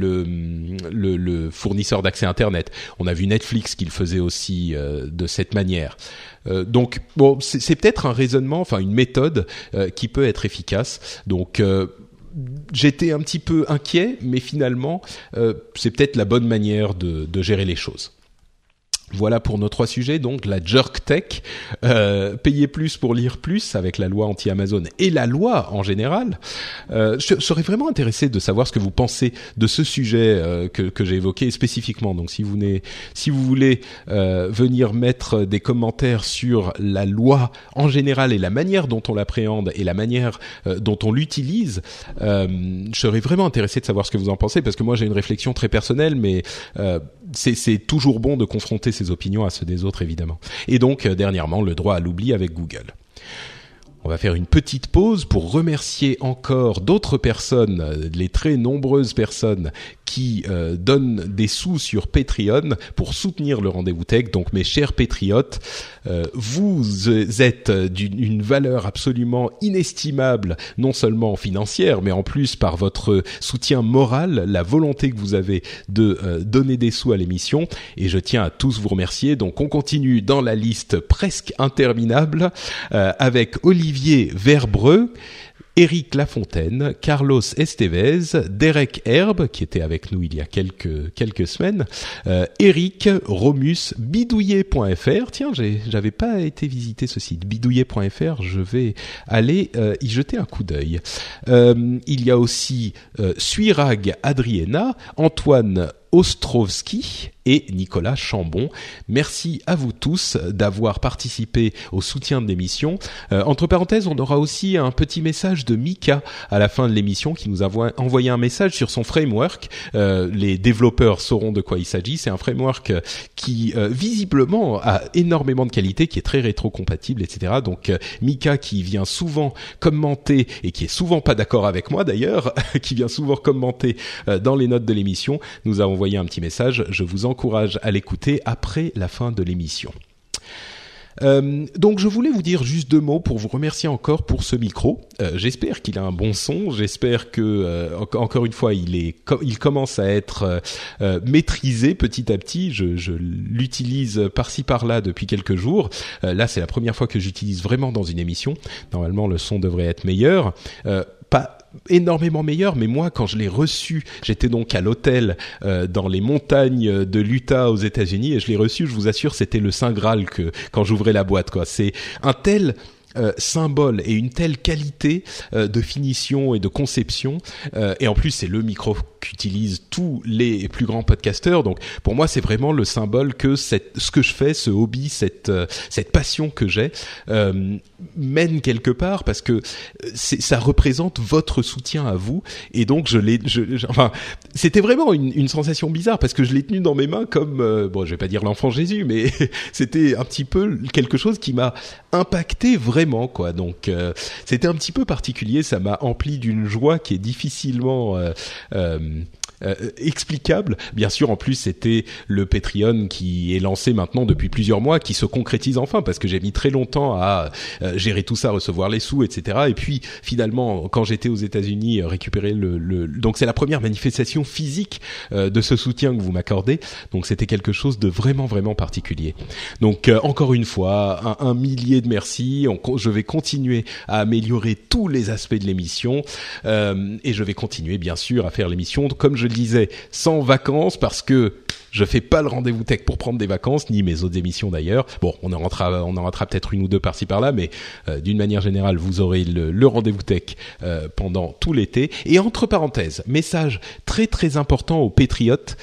le fournisseur d'accès Internet. On a vu Netflix qui le faisait aussi de cette manière. Donc bon, c'est peut-être un raisonnement, une méthode qui peut être efficace. Donc j'étais un petit peu inquiet, mais finalement c'est peut-être la bonne manière de gérer les choses. Voilà pour nos 3 sujets, donc la jerk tech, payer plus pour lire plus avec la loi anti-Amazon et la loi en général. Je serais vraiment intéressé de savoir ce que vous pensez de ce sujet que j'ai évoqué spécifiquement. Donc si vous voulez venir mettre des commentaires sur la loi en général et la manière dont on l'appréhende et la manière dont on l'utilise, je serais vraiment intéressé de savoir ce que vous en pensez, parce que moi j'ai une réflexion très personnelle, mais c'est toujours bon de confronter ses opinions à ceux des autres, évidemment. Et donc, dernièrement, le droit à l'oubli avec Google. On va faire une petite pause pour remercier encore d'autres personnes, les très nombreuses personnes qui donnent des sous sur Patreon pour soutenir le Rendez-vous Tech. Donc mes chers patriotes, vous êtes d'une valeur absolument inestimable, non seulement financière, mais en plus par votre soutien moral, la volonté que vous avez de donner des sous à l'émission. Et je tiens à tous vous remercier. Donc on continue dans la liste presque interminable avec Olivier Verbreux, Éric Lafontaine, Carlos Estevez, Derek Herbe, qui était avec nous il y a quelques semaines, Eric, Romus, bidouillet.fr. Tiens, j'avais pas été visiter ce site, bidouillet.fr, je vais aller y jeter un coup d'œil. Il y a aussi Suirag Adriena, Antoine Ostrovski et Nicolas Chambon. Merci à vous tous d'avoir participé au soutien de l'émission. Entre parenthèses, on aura aussi un petit message de Mika à la fin de l'émission qui nous a envoyé un message sur son framework. Les développeurs sauront de quoi il s'agit. C'est un framework qui visiblement a énormément de qualité, qui est très rétro-compatible, etc. Donc Mika, qui vient souvent commenter et qui est souvent pas d'accord avec moi d'ailleurs, qui vient souvent commenter dans les notes de l'émission, nous a envoyé un petit message. Je vous encourage à l'écouter après la fin de l'émission. Donc je voulais vous dire juste 2 mots pour vous remercier encore pour ce micro. J'espère qu'il a un bon son, j'espère que encore une fois il commence à être maîtrisé petit à petit. Je l'utilise par-ci par-là depuis quelques jours. Là c'est la première fois que j'utilise vraiment dans une émission. Normalement le son devrait être meilleur. Pas énormément meilleur, mais moi quand je l'ai reçu, j'étais donc à l'hôtel dans les montagnes de l'Utah aux États-Unis, et je l'ai reçu, je vous assure, c'était le saint graal que quand j'ouvrais la boîte, quoi. C'est un tel symbole et une telle qualité de finition et de conception, et en plus c'est le micro qu'utilisent tous les plus grands podcasteurs, donc pour moi c'est vraiment le symbole que ce que je fais, ce hobby, cette passion que j'ai mène quelque part, parce que ça représente votre soutien à vous, et donc enfin c'était vraiment une sensation bizarre, parce que je l'ai tenu dans mes mains comme bon, je vais pas dire l'enfant Jésus, mais c'était un petit peu quelque chose qui m'a impacté vraiment, quoi. Donc c'était un petit peu particulier, ça m'a empli d'une joie qui est difficilement explicable. Bien sûr, en plus, c'était le Patreon qui est lancé maintenant depuis plusieurs mois, qui se concrétise enfin, parce que j'ai mis très longtemps à gérer tout ça, recevoir les sous, etc. Et puis, finalement, quand j'étais aux États-Unis, récupérer donc c'est la première manifestation physique de ce soutien que vous m'accordez. Donc, c'était quelque chose de vraiment, vraiment particulier. Donc, encore une fois, un millier de merci. Je vais continuer à améliorer tous les aspects de l'émission, et je vais continuer, bien sûr, à faire l'émission, comme je le disais, sans vacances, parce que je fais pas le rendez-vous tech pour prendre des vacances, ni mes autres émissions d'ailleurs. Bon, on en ratera peut-être une ou deux par-ci par-là, mais d'une manière générale, vous aurez le rendez-vous tech pendant tout l'été. Et entre parenthèses, message très très important aux patriotes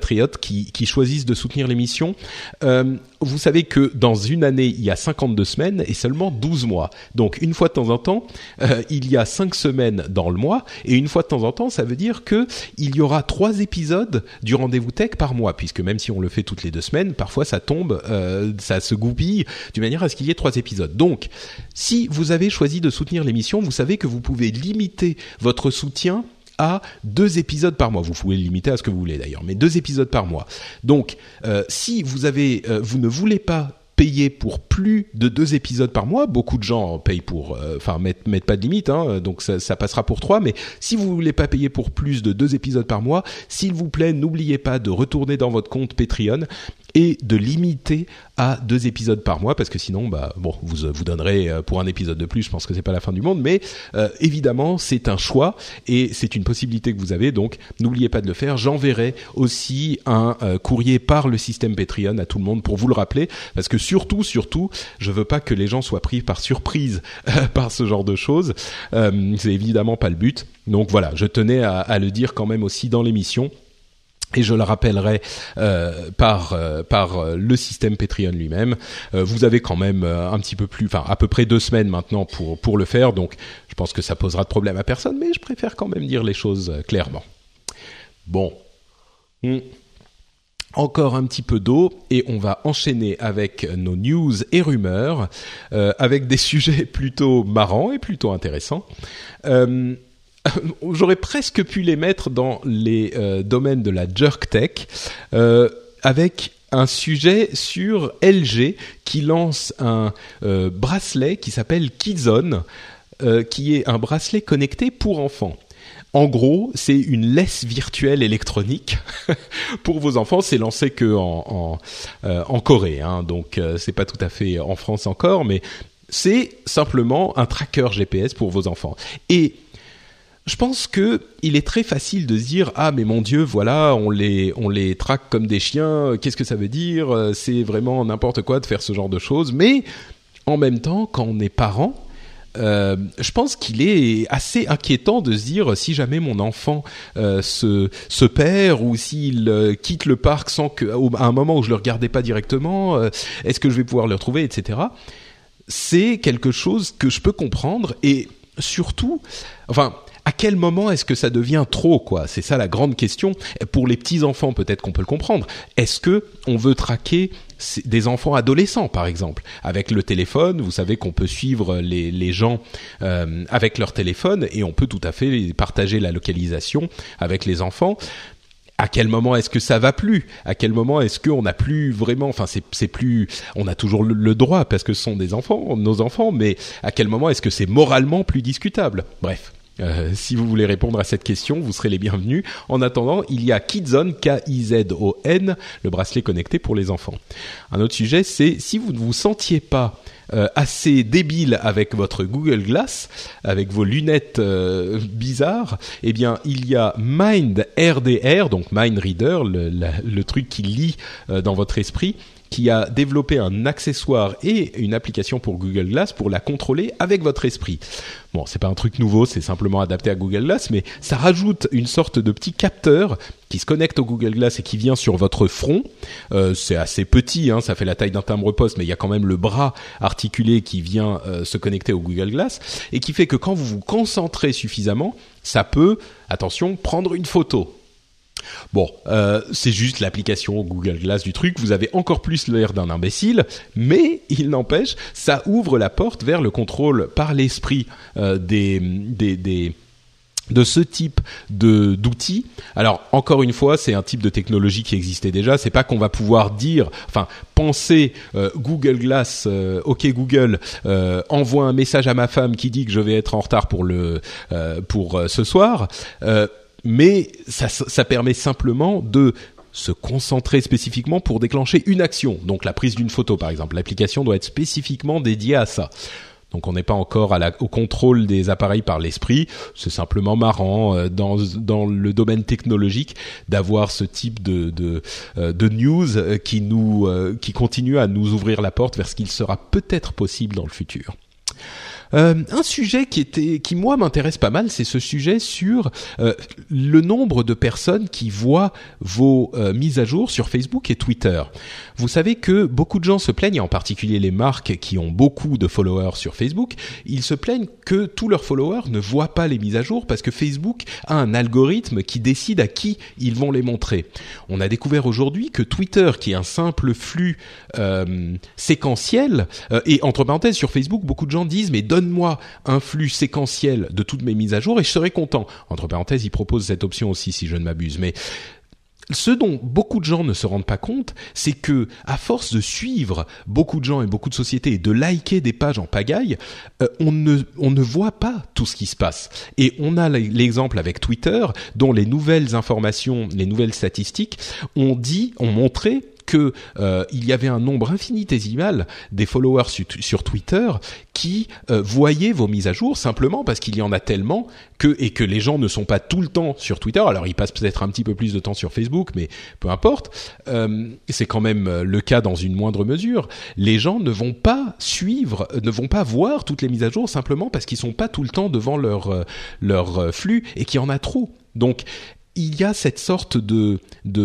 qui choisissent de soutenir l'émission. Vous savez que dans une année, il y a 52 semaines et seulement 12 mois. Donc, une fois de temps en temps, il y a 5 semaines dans le mois, et une fois de temps en temps, ça veut dire que il y aura 3 épisodes du rendez-vous tech par mois, puisque même si on le fait toutes les 2 semaines, parfois ça tombe, ça se goupille d'une manière à ce qu'il y ait 3 épisodes. Donc, si vous avez choisi de soutenir l'émission, vous savez que vous pouvez limiter votre soutien à 2 épisodes par mois. Vous pouvez le limiter à ce que vous voulez d'ailleurs, mais 2 épisodes par mois. Donc, si vous ne voulez pas payer pour plus de 2 épisodes par mois, beaucoup de gens payent pour, mettent pas de limite, hein, donc ça passera pour 3, mais si vous voulez pas payer pour plus de 2 épisodes par mois, s'il vous plaît, n'oubliez pas de retourner dans votre compte Patreon et de limiter à 2 épisodes par mois, parce que sinon, vous donnerez pour un épisode de plus, je pense que c'est pas la fin du monde, mais évidemment, c'est un choix et c'est une possibilité que vous avez, donc n'oubliez pas de le faire. J'enverrai aussi un courrier par le système Patreon à tout le monde pour vous le rappeler, parce que surtout, je veux pas que les gens soient pris par surprise par ce genre de choses. C'est évidemment pas le but. Donc voilà, je tenais à le dire quand même aussi dans l'émission. Et je le rappellerai par le système Patreon lui-même. Vous avez quand même un petit peu plus, à peu près 2 semaines maintenant pour le faire. Donc, je pense que ça posera de problème à personne, mais je préfère quand même dire les choses clairement. Bon. Encore un petit peu d'eau et on va enchaîner avec nos news et rumeurs, avec des sujets plutôt marrants et plutôt intéressants. J'aurais presque pu les mettre dans les domaines de la jerk tech, avec un sujet sur LG qui lance un bracelet qui s'appelle Kizone, qui est un bracelet connecté pour enfants. En gros, c'est une laisse virtuelle électronique pour vos enfants. C'est lancé que en Corée, hein, donc c'est pas tout à fait en France encore, mais c'est simplement un tracker GPS pour vos enfants. Et je pense que il est très facile de se dire mais mon Dieu, voilà, on les traque comme des chiens, qu'est-ce que ça veut dire, c'est vraiment n'importe quoi de faire ce genre de choses. Mais en même temps, quand on est parent, je pense qu'il est assez inquiétant de se dire, si jamais mon enfant se perd, ou s'il quitte le parc sans que à un moment où je le regardais pas directement, est-ce que je vais pouvoir le retrouver, etc. C'est quelque chose que je peux comprendre, et surtout, à quel moment est-ce que ça devient trop, quoi? C'est ça la grande question. Pour les petits enfants, peut-être qu'on peut le comprendre. Est-ce que on veut traquer des enfants adolescents, par exemple, avec le téléphone? Vous savez qu'on peut suivre les gens avec leur téléphone, et on peut tout à fait partager la localisation avec les enfants. À quel moment est-ce que ça va plus? À quel moment est-ce qu'on n'a plus vraiment, c'est plus, on a toujours le droit parce que ce sont des enfants, nos enfants, mais à quel moment est-ce que c'est moralement plus discutable? Bref. Si vous voulez répondre à cette question, vous serez les bienvenus. En attendant, il y a Kizone, Kizone, le bracelet connecté pour les enfants. Un autre sujet, c'est si vous ne vous sentiez pas assez débile avec votre Google Glass, avec vos lunettes bizarres, eh bien, il y a Mind RDR, donc Mind Reader, le truc qui lit dans votre esprit, qui a développé un accessoire et une application pour Google Glass pour la contrôler avec votre esprit. Bon, c'est pas un truc nouveau, c'est simplement adapté à Google Glass, mais ça rajoute une sorte de petit capteur qui se connecte au Google Glass et qui vient sur votre front. C'est assez petit, hein, ça fait la taille d'un timbre-poste, mais il y a quand même le bras articulé qui vient se connecter au Google Glass et qui fait que quand vous vous concentrez suffisamment, ça peut, attention, prendre une photo. Bon, c'est juste l'application Google Glass du truc. Vous avez encore plus l'air d'un imbécile, mais il n'empêche, ça ouvre la porte vers le contrôle par l'esprit de ce type d'outils. Alors encore une fois, c'est un type de technologie qui existait déjà. C'est pas qu'on va pouvoir dire, penser Google Glass, OK Google, envoie un message à ma femme qui dit que je vais être en retard pour ce soir. Mais ça permet simplement de se concentrer spécifiquement pour déclencher une action. Donc la prise d'une photo, par exemple. L'application doit être spécifiquement dédiée à ça. Donc on n'est pas encore au contrôle des appareils par l'esprit. C'est simplement marrant dans le domaine technologique d'avoir ce type de news qui continue à nous ouvrir la porte vers ce qu'il sera peut-être possible dans le futur. Un sujet qui moi m'intéresse pas mal, c'est ce sujet sur le nombre de personnes qui voient vos mises à jour sur Facebook et Twitter. Vous savez que beaucoup de gens se plaignent, et en particulier les marques qui ont beaucoup de followers sur Facebook, ils se plaignent que tous leurs followers ne voient pas les mises à jour parce que Facebook a un algorithme qui décide à qui ils vont les montrer. On a découvert aujourd'hui que Twitter, qui est un simple flux séquentiel, et entre parenthèses sur Facebook, beaucoup de gens disent mais donne-moi un flux séquentiel de toutes mes mises à jour et je serai content. Entre parenthèses, ils proposent cette option aussi si je ne m'abuse, mais ce dont beaucoup de gens ne se rendent pas compte, c'est que à force de suivre beaucoup de gens et beaucoup de sociétés et de liker des pages en pagaille, on ne voit pas tout ce qui se passe. Et on a l'exemple avec Twitter, dont les nouvelles informations, les nouvelles statistiques ont montré que il y avait un nombre infinitésimal des followers sur Twitter qui voyaient vos mises à jour simplement parce qu'il y en a tellement et que les gens ne sont pas tout le temps sur Twitter. Alors ils passent peut-être un petit peu plus de temps sur Facebook, mais peu importe. C'est quand même le cas dans une moindre mesure. Les gens ne vont pas voir toutes les mises à jour simplement parce qu'ils sont pas tout le temps devant leur flux et qu'il y en a trop. Donc il y a cette sorte de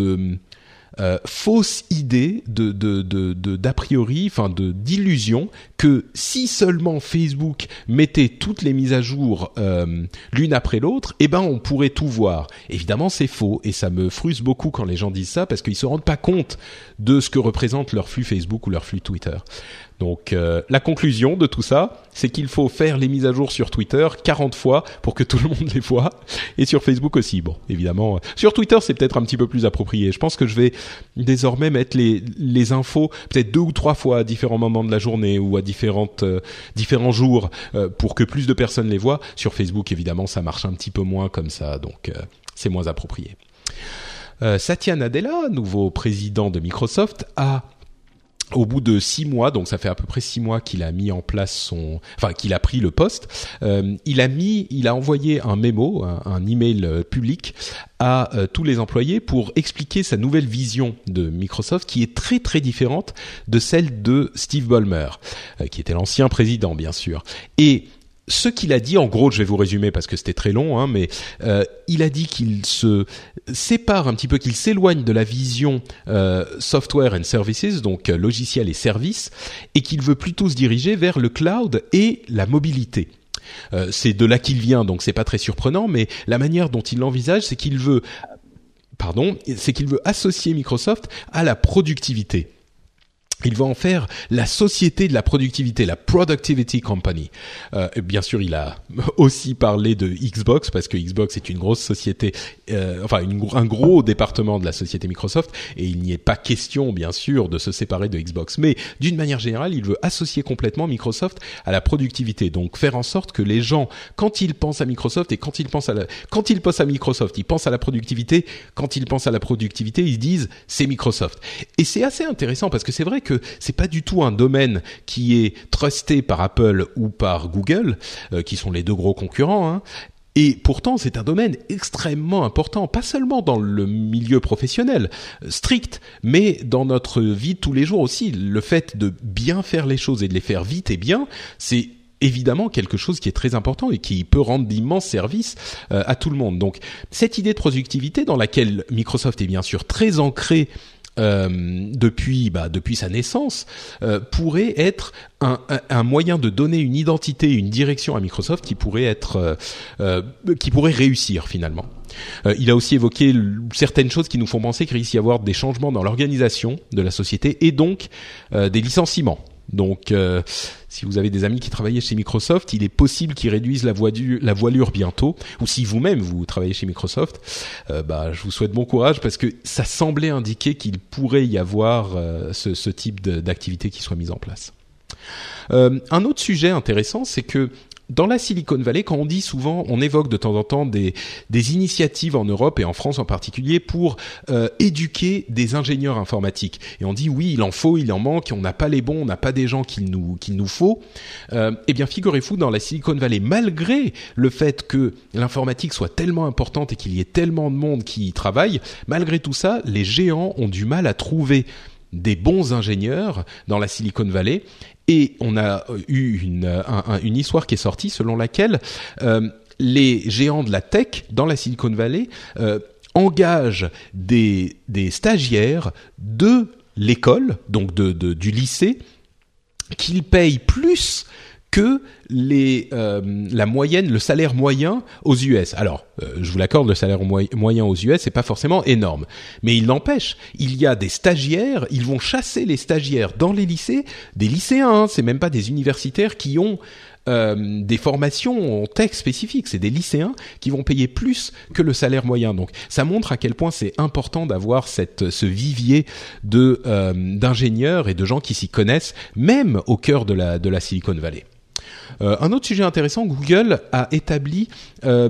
fausse idée d'a priori, d'illusion que si seulement Facebook mettait toutes les mises à jour l'une après l'autre, on pourrait tout voir. Évidemment, c'est faux et ça me frustre beaucoup quand les gens disent ça parce qu'ils se rendent pas compte de ce que représente leur flux Facebook ou leur flux Twitter. Donc la conclusion de tout ça, c'est qu'il faut faire les mises à jour sur Twitter 40 fois pour que tout le monde les voit, et sur Facebook aussi. Bon, évidemment, sur Twitter, c'est peut-être un petit peu plus approprié. Je pense que je vais désormais mettre les infos peut-être 2 ou 3 fois à différents moments de la journée ou à différents jours pour que plus de personnes les voient. Sur Facebook, évidemment, ça marche un petit peu moins comme ça, donc c'est moins approprié. Satya Nadella, nouveau président de Microsoft, au bout de 6 mois, donc ça fait à peu près 6 mois qu'il a mis en place qu'il a pris le poste, il a envoyé un mémo, un email public à tous les employés pour expliquer sa nouvelle vision de Microsoft qui est très très différente de celle de Steve Ballmer, qui était l'ancien président bien sûr. Et ce qu'il a dit, en gros, je vais vous résumer parce que c'était très long, mais il a dit qu'il se sépare un petit peu, qu'il s'éloigne de la vision software and services, donc logiciels et services, et qu'il veut plutôt se diriger vers le cloud et la mobilité. C'est de là qu'il vient, donc c'est pas très surprenant, mais la manière dont il l'envisage, c'est qu'il veut associer Microsoft à la productivité. Il va en faire la société de la productivité, la Productivity Company. Bien sûr, il a aussi parlé de Xbox parce que Xbox est une grosse société, un gros département de la société Microsoft, et il n'y est pas question, bien sûr, de se séparer de Xbox. Mais d'une manière générale, il veut associer complètement Microsoft à la productivité, donc faire en sorte que les gens, quand ils pensent à Microsoft et quand ils pensent à Microsoft, ils pensent à la productivité. Quand ils pensent à la productivité, ils disent c'est Microsoft. Et c'est assez intéressant parce que c'est vrai que c'est pas du tout un domaine qui est trusté par Apple ou par Google, qui sont les deux gros concurrents, Et pourtant, c'est un domaine extrêmement important, pas seulement dans le milieu professionnel strict, mais dans notre vie de tous les jours aussi. Le fait de bien faire les choses et de les faire vite et bien, c'est évidemment quelque chose qui est très important et qui peut rendre d'immenses services à tout le monde. Donc, cette idée de productivité dans laquelle Microsoft est bien sûr très ancrée depuis sa naissance, pourrait être un moyen de donner une identité, une direction à Microsoft qui pourrait réussir finalement. Il a aussi évoqué certaines choses qui nous font penser qu'il risque d'y avoir des changements dans l'organisation de la société et donc des licenciements. Donc, si vous avez des amis qui travaillaient chez Microsoft, il est possible qu'ils réduisent la voilure bientôt. Ou si vous-même vous travaillez chez Microsoft, je vous souhaite bon courage parce que ça semblait indiquer qu'il pourrait y avoir ce type d'activité qui soit mise en place. Un autre sujet intéressant, c'est que dans la Silicon Valley, quand on dit souvent, on évoque de temps en temps des initiatives en Europe et en France en particulier pour éduquer des ingénieurs informatiques. Et on dit oui, il en manque, on n'a pas les bons, on n'a pas des gens qu'il nous faut. Eh bien, figurez-vous, dans la Silicon Valley, malgré le fait que l'informatique soit tellement importante et qu'il y ait tellement de monde qui y travaille, malgré tout ça, les géants ont du mal à trouver des bons ingénieurs dans la Silicon Valley. Et on a eu une histoire qui est sortie selon laquelle les géants de la tech dans la Silicon Valley engagent des stagiaires de l'école, donc du lycée, qu'ils payent plus que la moyenne, le salaire moyen aux US. Alors, je vous l'accorde, le salaire moyen aux US, c'est pas forcément énorme. Mais il n'empêche, il y a des stagiaires, ils vont chasser les stagiaires dans les lycées, des lycéens, hein, c'est même pas des universitaires qui ont des formations en tech spécifiques, c'est des lycéens qui vont payer plus que le salaire moyen. Donc, ça montre à quel point c'est important d'avoir ce vivier d'ingénieurs et de gens qui s'y connaissent, même au cœur de la Silicon Valley. Un autre sujet intéressant, Google a établi un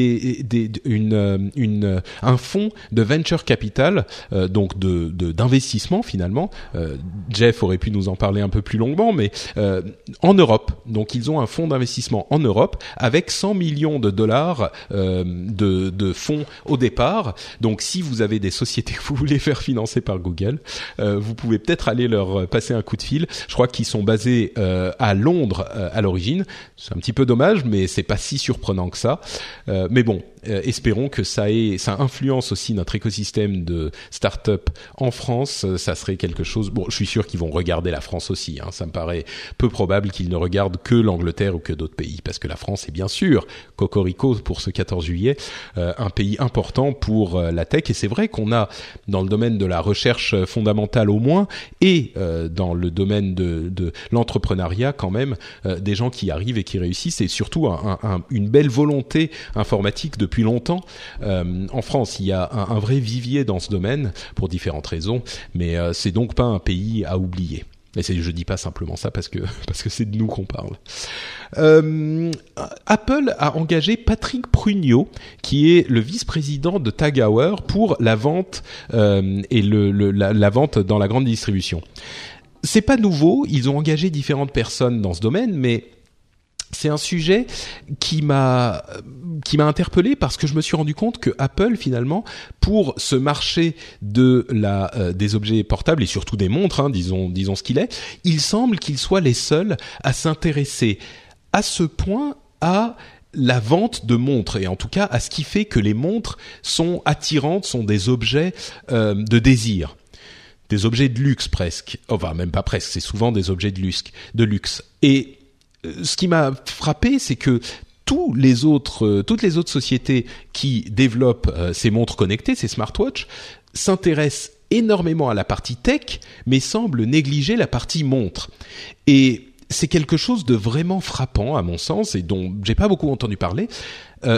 fonds de venture capital, donc d'investissement finalement. Jeff aurait pu nous en parler un peu plus longuement, mais en Europe. Donc ils ont un fonds d'investissement en Europe avec 100 millions de dollars de fonds au départ. Donc si vous avez des sociétés que vous voulez faire financer par Google, vous pouvez peut-être aller leur passer un coup de fil. Je crois qu'ils sont basés à Londres à l'origine. C'est un petit peu dommage, mais c'est pas si surprenant que ça. Mais bon, espérons que ça influence aussi notre écosystème de start-up en France. Ça serait quelque chose. Bon, je suis sûr qu'ils vont regarder la France aussi. Hein. Ça me paraît peu probable qu'ils ne regardent que l'Angleterre ou que d'autres pays, parce que la France est bien sûr, cocorico pour ce 14 juillet, un pays important pour la tech. Et c'est vrai qu'on a dans le domaine de la recherche fondamentale au moins, et dans le domaine de l'entrepreneuriat quand même, des gens qui arrivent et qui réussissent, et surtout une belle volonté informatique depuis longtemps. En France, il y a un vrai vivier dans ce domaine pour différentes raisons, mais c'est donc pas un pays à oublier. Et je dis pas simplement ça parce que c'est de nous qu'on parle. Apple a engagé Patrick Prugno, qui est le vice-président de Tag Heuer, pour la vente et la vente dans la grande distribution. C'est pas nouveau, ils ont engagé différentes personnes dans ce domaine, mais c'est un sujet qui m'a interpellé parce que je me suis rendu compte que Apple, finalement, pour ce marché des objets portables et surtout des montres, hein, disons ce qu'il est, il semble qu'ils soient les seuls à s'intéresser à ce point à la vente de montres, et en tout cas à ce qui fait que les montres sont attirantes, sont des objets de désir. Des objets de luxe presque. Enfin, même pas presque, c'est souvent des objets de luxe. Et ce qui m'a frappé, c'est que toutes les autres sociétés qui développent ces montres connectées, ces smartwatches, s'intéressent énormément à la partie tech, mais semblent négliger la partie montre. Et c'est quelque chose de vraiment frappant, à mon sens, et dont j'ai pas beaucoup entendu parler.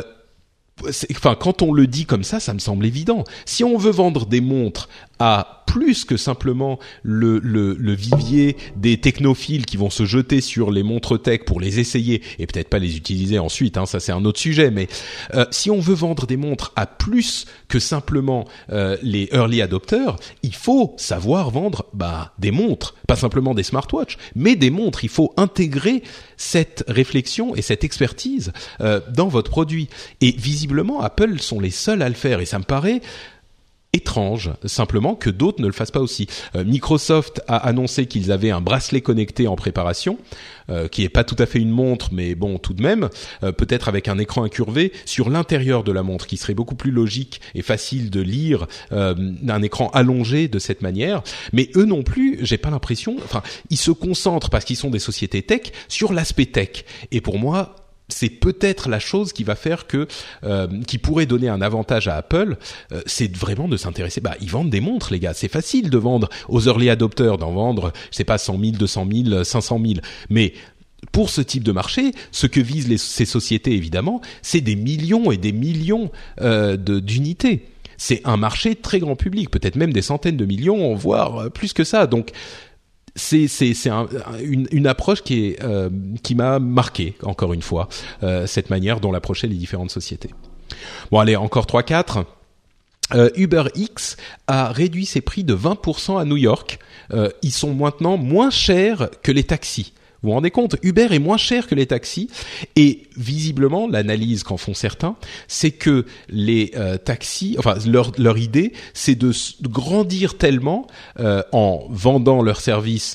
Quand on le dit comme ça me semble évident. Si on veut vendre des montres à plus que simplement le vivier des technophiles qui vont se jeter sur les montres tech pour les essayer et peut-être pas les utiliser ensuite, ça c'est un autre sujet, mais si on veut vendre des montres à plus que simplement les early adopters, il faut savoir vendre des montres, pas simplement des smartwatches, mais des montres. Il faut intégrer cette réflexion et cette expertise dans votre produit. Et visiblement, Apple sont les seuls à le faire, et ça me paraît étrange, simplement, que d'autres ne le fassent pas aussi. Microsoft a annoncé qu'ils avaient un bracelet connecté en préparation, qui est pas tout à fait une montre, mais bon, tout de même, peut-être avec un écran incurvé sur l'intérieur de la montre, qui serait beaucoup plus logique et facile de lire un écran allongé de cette manière. Mais eux non plus, j'ai pas l'impression, ils se concentrent, parce qu'ils sont des sociétés tech, sur l'aspect tech. Et pour moi, c'est peut-être la chose qui va faire qui pourrait donner un avantage à Apple, c'est vraiment de s'intéresser. Ils vendent des montres, les gars. C'est facile de vendre aux early adopters, d'en vendre, je sais pas, 100 000, 200 000, 500 000. Mais pour ce type de marché, ce que visent ces sociétés, évidemment, c'est des millions et des millions d'unités. C'est un marché très grand public, peut-être même des centaines de millions, voire plus que ça. Donc c'est une approche qui m'a marqué, encore une fois, cette manière dont approchaient les différentes sociétés. Bon, allez, encore 3-4. UberX a réduit ses prix de 20% à New York. Ils sont maintenant moins chers que les taxis. Vous vous rendez compte, Uber est moins cher que les taxis, et visiblement l'analyse qu'en font certains, c'est que les taxis, leur idée, c'est de grandir tellement en vendant leurs services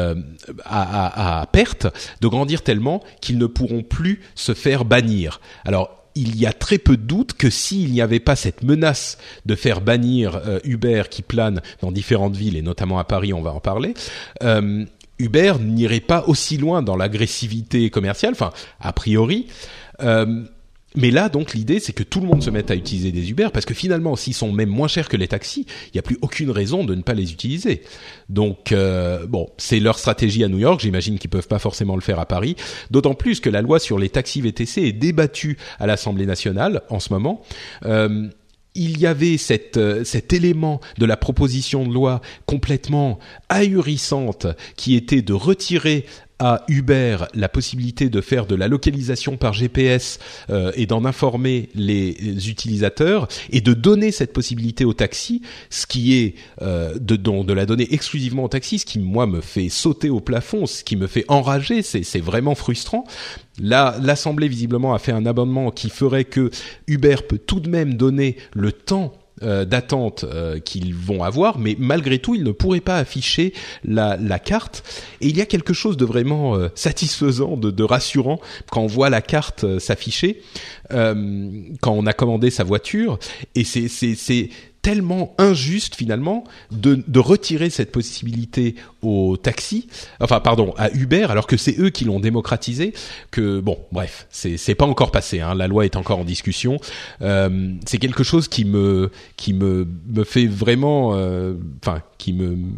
à perte, de grandir tellement qu'ils ne pourront plus se faire bannir. Alors il y a très peu de doute que s'il n'y avait pas cette menace de faire bannir Uber qui plane dans différentes villes, et notamment à Paris, on va en parler, Uber n'irait pas aussi loin dans l'agressivité commerciale, a priori. Mais là, donc, l'idée, c'est que tout le monde se mette à utiliser des Uber, parce que finalement, s'ils sont même moins chers que les taxis, il n'y a plus aucune raison de ne pas les utiliser. Donc, c'est leur stratégie à New York. J'imagine qu'ils peuvent pas forcément le faire à Paris. D'autant plus que la loi sur les taxis VTC est débattue à l'Assemblée nationale en ce moment. Il y avait cet élément de la proposition de loi complètement ahurissante qui était de retirer à Uber la possibilité de faire de la localisation par GPS et d'en informer les utilisateurs, et de donner cette possibilité aux taxis, ce qui est de la donner exclusivement aux taxis, ce qui moi me fait sauter au plafond, ce qui me fait enrager, c'est vraiment frustrant. Là, l'Assemblée visiblement a fait un amendement qui ferait que Uber peut tout de même donner le temps d'attente qu'ils vont avoir, mais malgré tout, ils ne pourraient pas afficher la carte. Et il y a quelque chose de vraiment satisfaisant, de rassurant quand on voit la carte s'afficher quand on a commandé sa voiture. Et c'est tellement injuste finalement de retirer cette possibilité aux taxis, à Uber, alors que c'est eux qui l'ont démocratisé, que bon, bref, c'est pas encore passé, la loi est encore en discussion. C'est quelque chose qui me fait vraiment, qui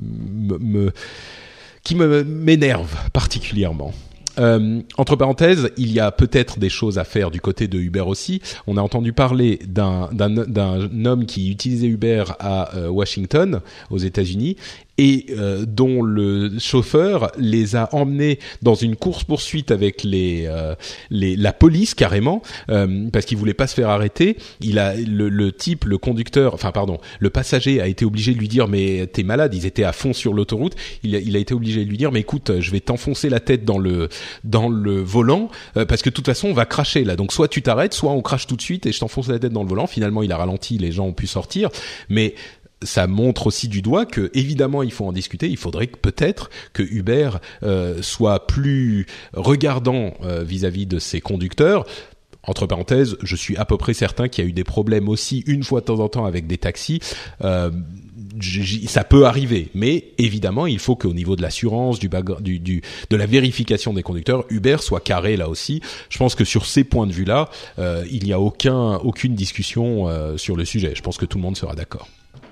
m'énerve particulièrement. Entre parenthèses, il y a peut-être des choses à faire du côté de Uber aussi. On a entendu parler d'un homme qui utilisait Uber à Washington, aux États-Unis, et dont le chauffeur les a emmenés dans une course-poursuite avec la police carrément, parce qu'il voulait pas se faire arrêter. Le passager a été obligé de lui dire mais t'es malade, ils étaient à fond sur l'autoroute. Il a été obligé de lui dire mais écoute, je vais t'enfoncer la tête dans le volant parce que de toute façon on va cracher là. Donc soit tu t'arrêtes, soit on crache tout de suite et je t'enfonce la tête dans le volant. Finalement, il a ralenti, les gens ont pu sortir, mais ça montre aussi du doigt que, évidemment, il faut en discuter. Il faudrait peut-être que Uber soit plus regardant vis-à-vis de ses conducteurs. Entre parenthèses, je suis à peu près certain qu'il y a eu des problèmes aussi une fois de temps en temps avec des taxis. Ça peut arriver, mais évidemment, il faut qu'au niveau de l'assurance, de la vérification des conducteurs, Uber soit carré là aussi. Je pense que sur ces points de vue-là, il n'y a aucune discussion sur le sujet. Je pense que tout le monde sera d'accord.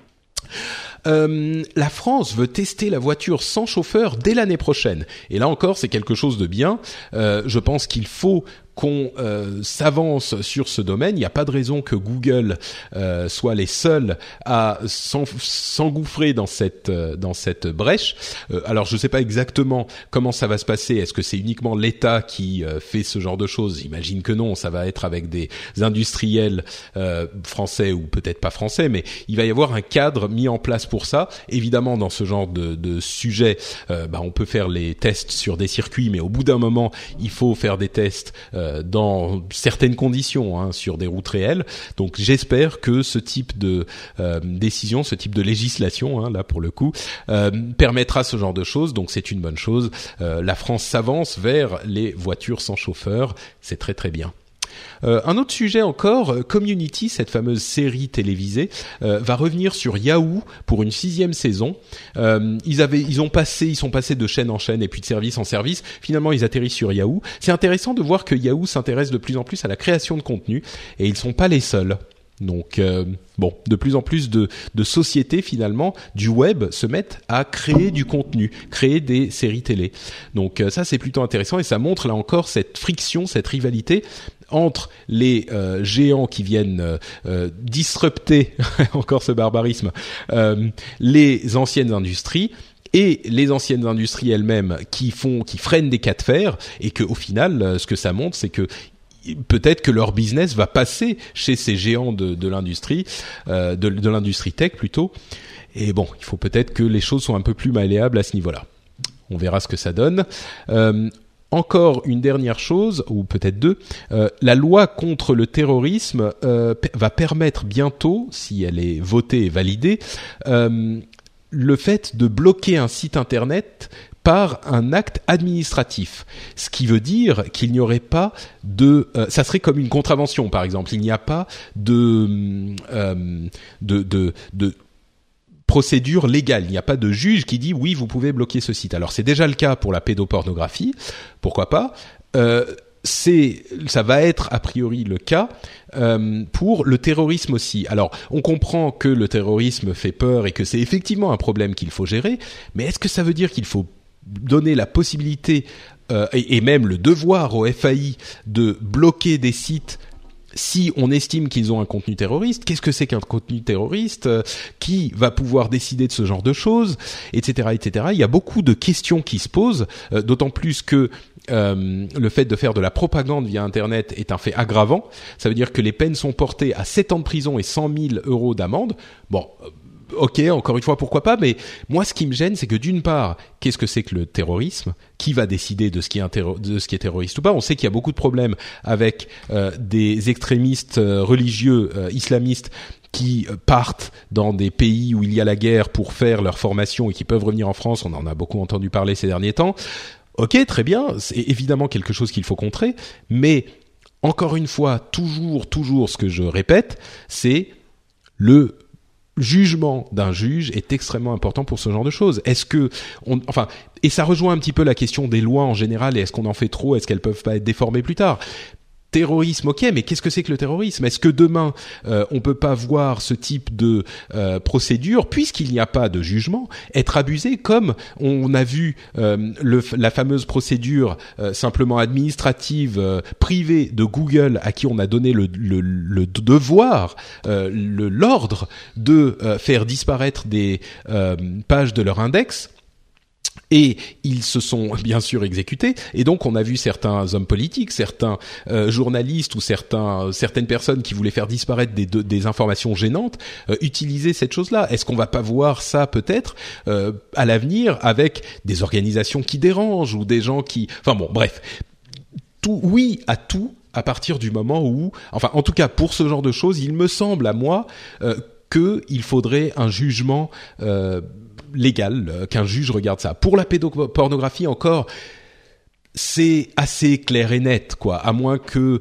La France veut tester la voiture sans chauffeur dès l'année prochaine. Et là encore, c'est quelque chose de bien. Je pense qu'il faut qu'on s'avance sur ce domaine. Il n'y a pas de raison que Google soit les seuls à s'engouffrer dans cette brèche. Alors je ne sais pas exactement comment ça va se passer. Est-ce que c'est uniquement l'État qui fait ce genre de choses? J'imagine que non. Ça va être avec des industriels français ou peut-être pas français, mais il va y avoir un cadre mis en place pour ça. Évidemment, dans ce genre de sujet, on peut faire les tests sur des circuits, mais au bout d'un moment, il faut faire des tests dans certaines conditions, sur des routes réelles. Donc, j'espère que ce type de décision, ce type de législation, là pour le coup, permettra ce genre de choses. Donc, c'est une bonne chose. La France s'avance vers les voitures sans chauffeur. C'est très très bien. Un autre sujet encore, Community, cette fameuse série télévisée, va revenir sur Yahoo pour une 6e saison. Ils sont passés de chaîne en chaîne et puis de service en service. Finalement, ils atterrissent sur Yahoo. C'est intéressant de voir que Yahoo s'intéresse de plus en plus à la création de contenu et ils sont pas les seuls. Donc, de plus en plus de sociétés finalement du web se mettent à créer du contenu, créer des séries télé. Donc ça c'est plutôt intéressant et ça montre là encore cette friction, cette rivalité entre les géants qui viennent disrupter encore ce barbarisme, les anciennes industries. Et les anciennes industries elles-mêmes qui freinent des cas de fer et que au final, ce que ça montre, c'est que peut-être que leur business va passer chez ces géants de l'industrie, de l'industrie tech plutôt. Et bon, il faut peut-être que les choses soient un peu plus malléables à ce niveau-là. On verra ce que ça donne. Encore une dernière chose, ou peut-être deux, la loi contre le terrorisme va permettre bientôt, si elle est votée et validée, le fait de bloquer un site internet par un acte administratif, ce qui veut dire qu'il n'y aurait pas ça serait comme une contravention par exemple, il n'y a pas de procédure légale, il n'y a pas de juge qui dit oui vous pouvez bloquer ce site. Alors c'est déjà le cas pour la pédopornographie, pourquoi pas, ça va être a priori le cas pour le terrorisme aussi. Alors, on comprend que le terrorisme fait peur et que c'est effectivement un problème qu'il faut gérer, mais est-ce que ça veut dire qu'il faut donner la possibilité et même le devoir au FAI de bloquer des sites si on estime qu'ils ont un contenu terroriste? Qu'est-ce que c'est qu'un contenu terroriste? Qui va pouvoir décider de ce genre de choses, etc., etc. Il y a beaucoup de questions qui se posent, d'autant plus que le fait de faire de la propagande via Internet est un fait aggravant. Ça veut dire que les peines sont portées à 7 ans de prison et 100 000 € d'amende. Bon, ok, encore une fois, pourquoi pas, mais moi, ce qui me gêne, c'est que d'une part, qu'est-ce que c'est que le terrorisme? Qui va décider de ce qui est terroriste ou pas? On sait qu'il y a beaucoup de problèmes avec des extrémistes religieux islamistes qui partent dans des pays où il y a la guerre pour faire leur formation et qui peuvent revenir en France. On en a beaucoup entendu parler ces derniers temps. Ok, très bien, c'est évidemment quelque chose qu'il faut contrer, mais encore une fois, toujours, ce que je répète, c'est le jugement d'un juge est extrêmement important pour ce genre de choses. Est-ce que et ça rejoint un petit peu la question des lois en général, et est-ce qu'on en fait trop, est-ce qu'elles peuvent pas être déformées plus tard? Terrorisme, ok, mais qu'est-ce que c'est que le terrorisme? Est-ce que demain, on peut pas voir ce type de procédure, puisqu'il n'y a pas de jugement, être abusé comme on a vu la fameuse procédure simplement administrative privée de Google, à qui on a donné le devoir, l'ordre de faire disparaître des pages de leur index. Et ils se sont bien sûr exécutés, et donc on a vu certains hommes politiques, certains journalistes ou certaines personnes qui voulaient faire disparaître des informations gênantes utiliser cette chose-là. Est-ce qu'on va pas voir ça peut-être à l'avenir avec des organisations qui dérangent ou des gens qui... Enfin bon, bref, oui à tout à partir du moment où... Enfin, en tout cas, pour ce genre de choses, il me semble à moi qu'il faudrait un jugement... légal, qu'un juge regarde ça. Pour la pédopornographie encore, c'est assez clair et net, quoi. À moins que,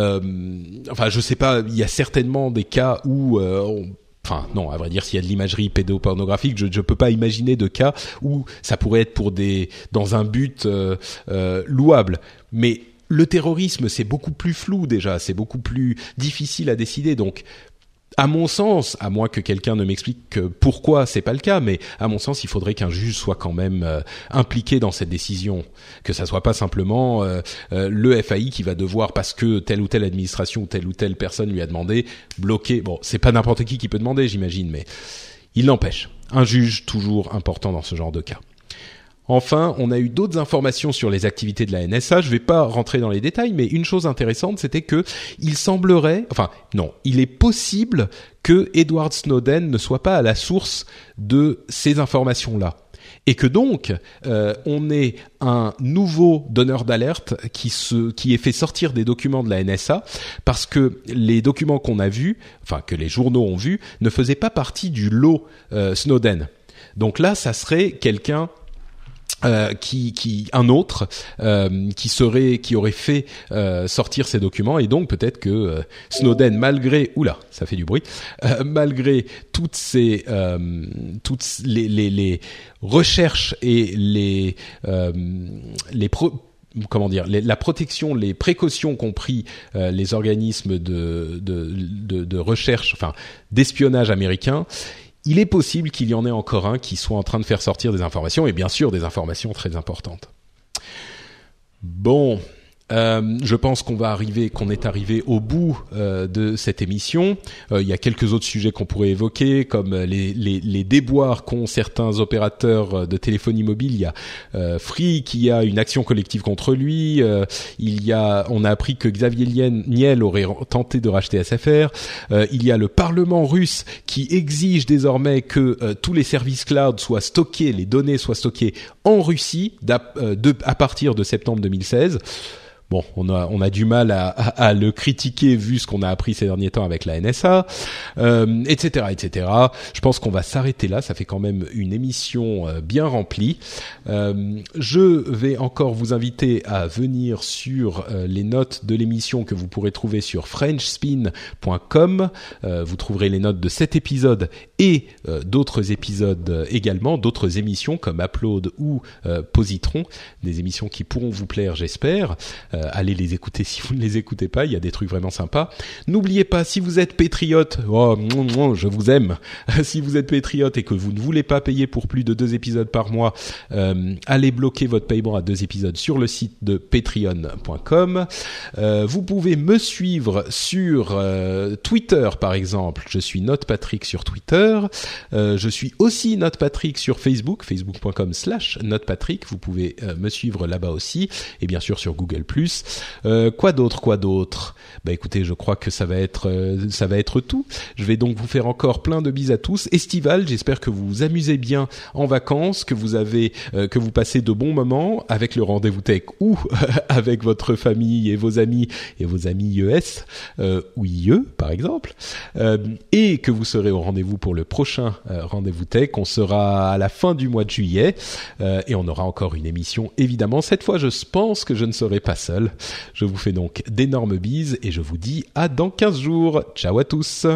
je sais pas, il y a certainement des cas où, non, à vrai dire, s'il y a de l'imagerie pédopornographique, je peux pas imaginer de cas où ça pourrait être dans un but louable. Mais le terrorisme, c'est beaucoup plus flou déjà, c'est beaucoup plus difficile à décider, donc. À mon sens, à moins que quelqu'un ne m'explique pourquoi c'est pas le cas, mais à mon sens, il faudrait qu'un juge soit quand même impliqué dans cette décision, que ça soit pas simplement le FAI qui va devoir, parce que telle ou telle administration ou telle personne lui a demandé, bloquer. Bon, c'est pas n'importe qui peut demander, j'imagine, mais il n'empêche, un juge toujours important dans ce genre de cas. Enfin, on a eu d'autres informations sur les activités de la NSA. Je vais pas rentrer dans les détails, mais une chose intéressante, c'était que il est possible que Edward Snowden ne soit pas à la source de ces informations-là. Et que donc, on ait un nouveau donneur d'alerte qui ait fait sortir des documents de la NSA, parce que les documents qu'on a vus, enfin que les journaux ont vus, ne faisaient pas partie du lot Snowden. Donc là, ça serait quelqu'un qui aurait fait sortir ces documents, et donc peut-être que Snowden, malgré ça fait du bruit, malgré toutes les recherches et la protection, les précautions qu'ont pris les organismes de recherche, enfin d'espionnage américains, il est possible qu'il y en ait encore un qui soit en train de faire sortir des informations, et bien sûr des informations très importantes. Bon, je pense qu'on est arrivé au bout de cette émission. Il y a quelques autres sujets qu'on pourrait évoquer, comme les déboires qu'ont certains opérateurs de téléphonie mobile. Il y a Free qui a une action collective contre lui. On a appris que Xavier Niel aurait tenté de racheter SFR. Il y a le Parlement russe qui exige désormais que tous les services cloud soient stockés, les données soient stockées en Russie à partir de septembre 2016. Bon, on a du mal à le critiquer vu ce qu'on a appris ces derniers temps avec la NSA, etc., etc. Je pense qu'on va s'arrêter là. Ça fait quand même une émission bien remplie. Je vais encore vous inviter à venir sur les notes de l'émission que vous pourrez trouver sur frenchspin.com. Vous trouverez les notes de cet épisode et d'autres épisodes également, d'autres émissions comme Upload ou Positron, des émissions qui pourront vous plaire, j'espère. Allez les écouter si vous ne les écoutez pas, il y a des trucs vraiment sympas. N'oubliez pas, si vous êtes patriote, je vous aime. Si vous êtes patriote et que vous ne voulez pas payer pour plus de 2 épisodes par mois, allez bloquer votre paiement à 2 épisodes sur le site de patreon.com. Vous pouvez me suivre sur Twitter par exemple. Je suis NotePatrick sur Twitter. Je suis aussi NotePatrick sur Facebook, facebook.com/NotePatrick. Vous pouvez me suivre là-bas aussi, et bien sûr sur Google+. Quoi d'autre? Bah écoutez, je crois que ça va être tout. Je vais donc vous faire encore plein de bises à tous. Estival, j'espère que vous vous amusez bien en vacances, que vous passez de bons moments avec le Rendez-vous Tech ou avec votre famille et vos amis IES ou IE par exemple, et que vous serez au rendez-vous pour le prochain Rendez-vous Tech. On sera à la fin du mois de juillet et on aura encore une émission évidemment. Cette fois, je pense que je ne serai pas seul. Je vous fais donc d'énormes bises et je vous dis à dans 15 jours. Ciao à tous.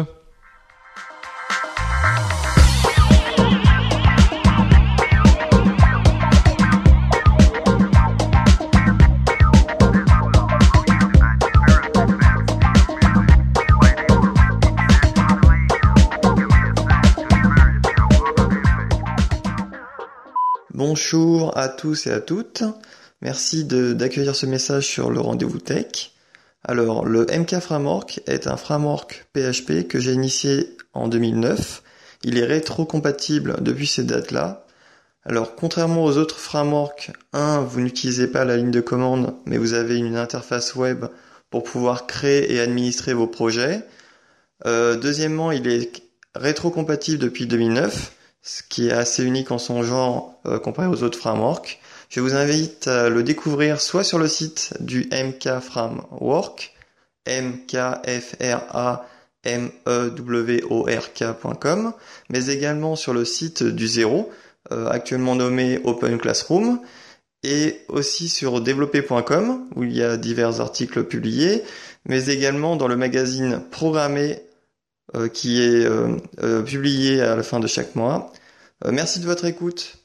Bonjour à tous et à toutes. Merci d'accueillir ce message sur le Rendez-vous Tech. Alors, le MK Framework est un framework PHP que j'ai initié en 2009. Il est rétro-compatible depuis ces dates-là. Alors, contrairement aux autres frameworks, vous n'utilisez pas la ligne de commande, mais vous avez une interface web pour pouvoir créer et administrer vos projets. Deuxièmement, il est rétro-compatible depuis 2009, ce qui est assez unique en son genre comparé aux autres frameworks. Je vous invite à le découvrir soit sur le site du MK Framework, mkframework.com, mais également sur le site du Zéro, actuellement nommé Open Classroom, et aussi sur développer.com, où il y a divers articles publiés, mais également dans le magazine Programmer, qui est publié à la fin de chaque mois. Merci de votre écoute.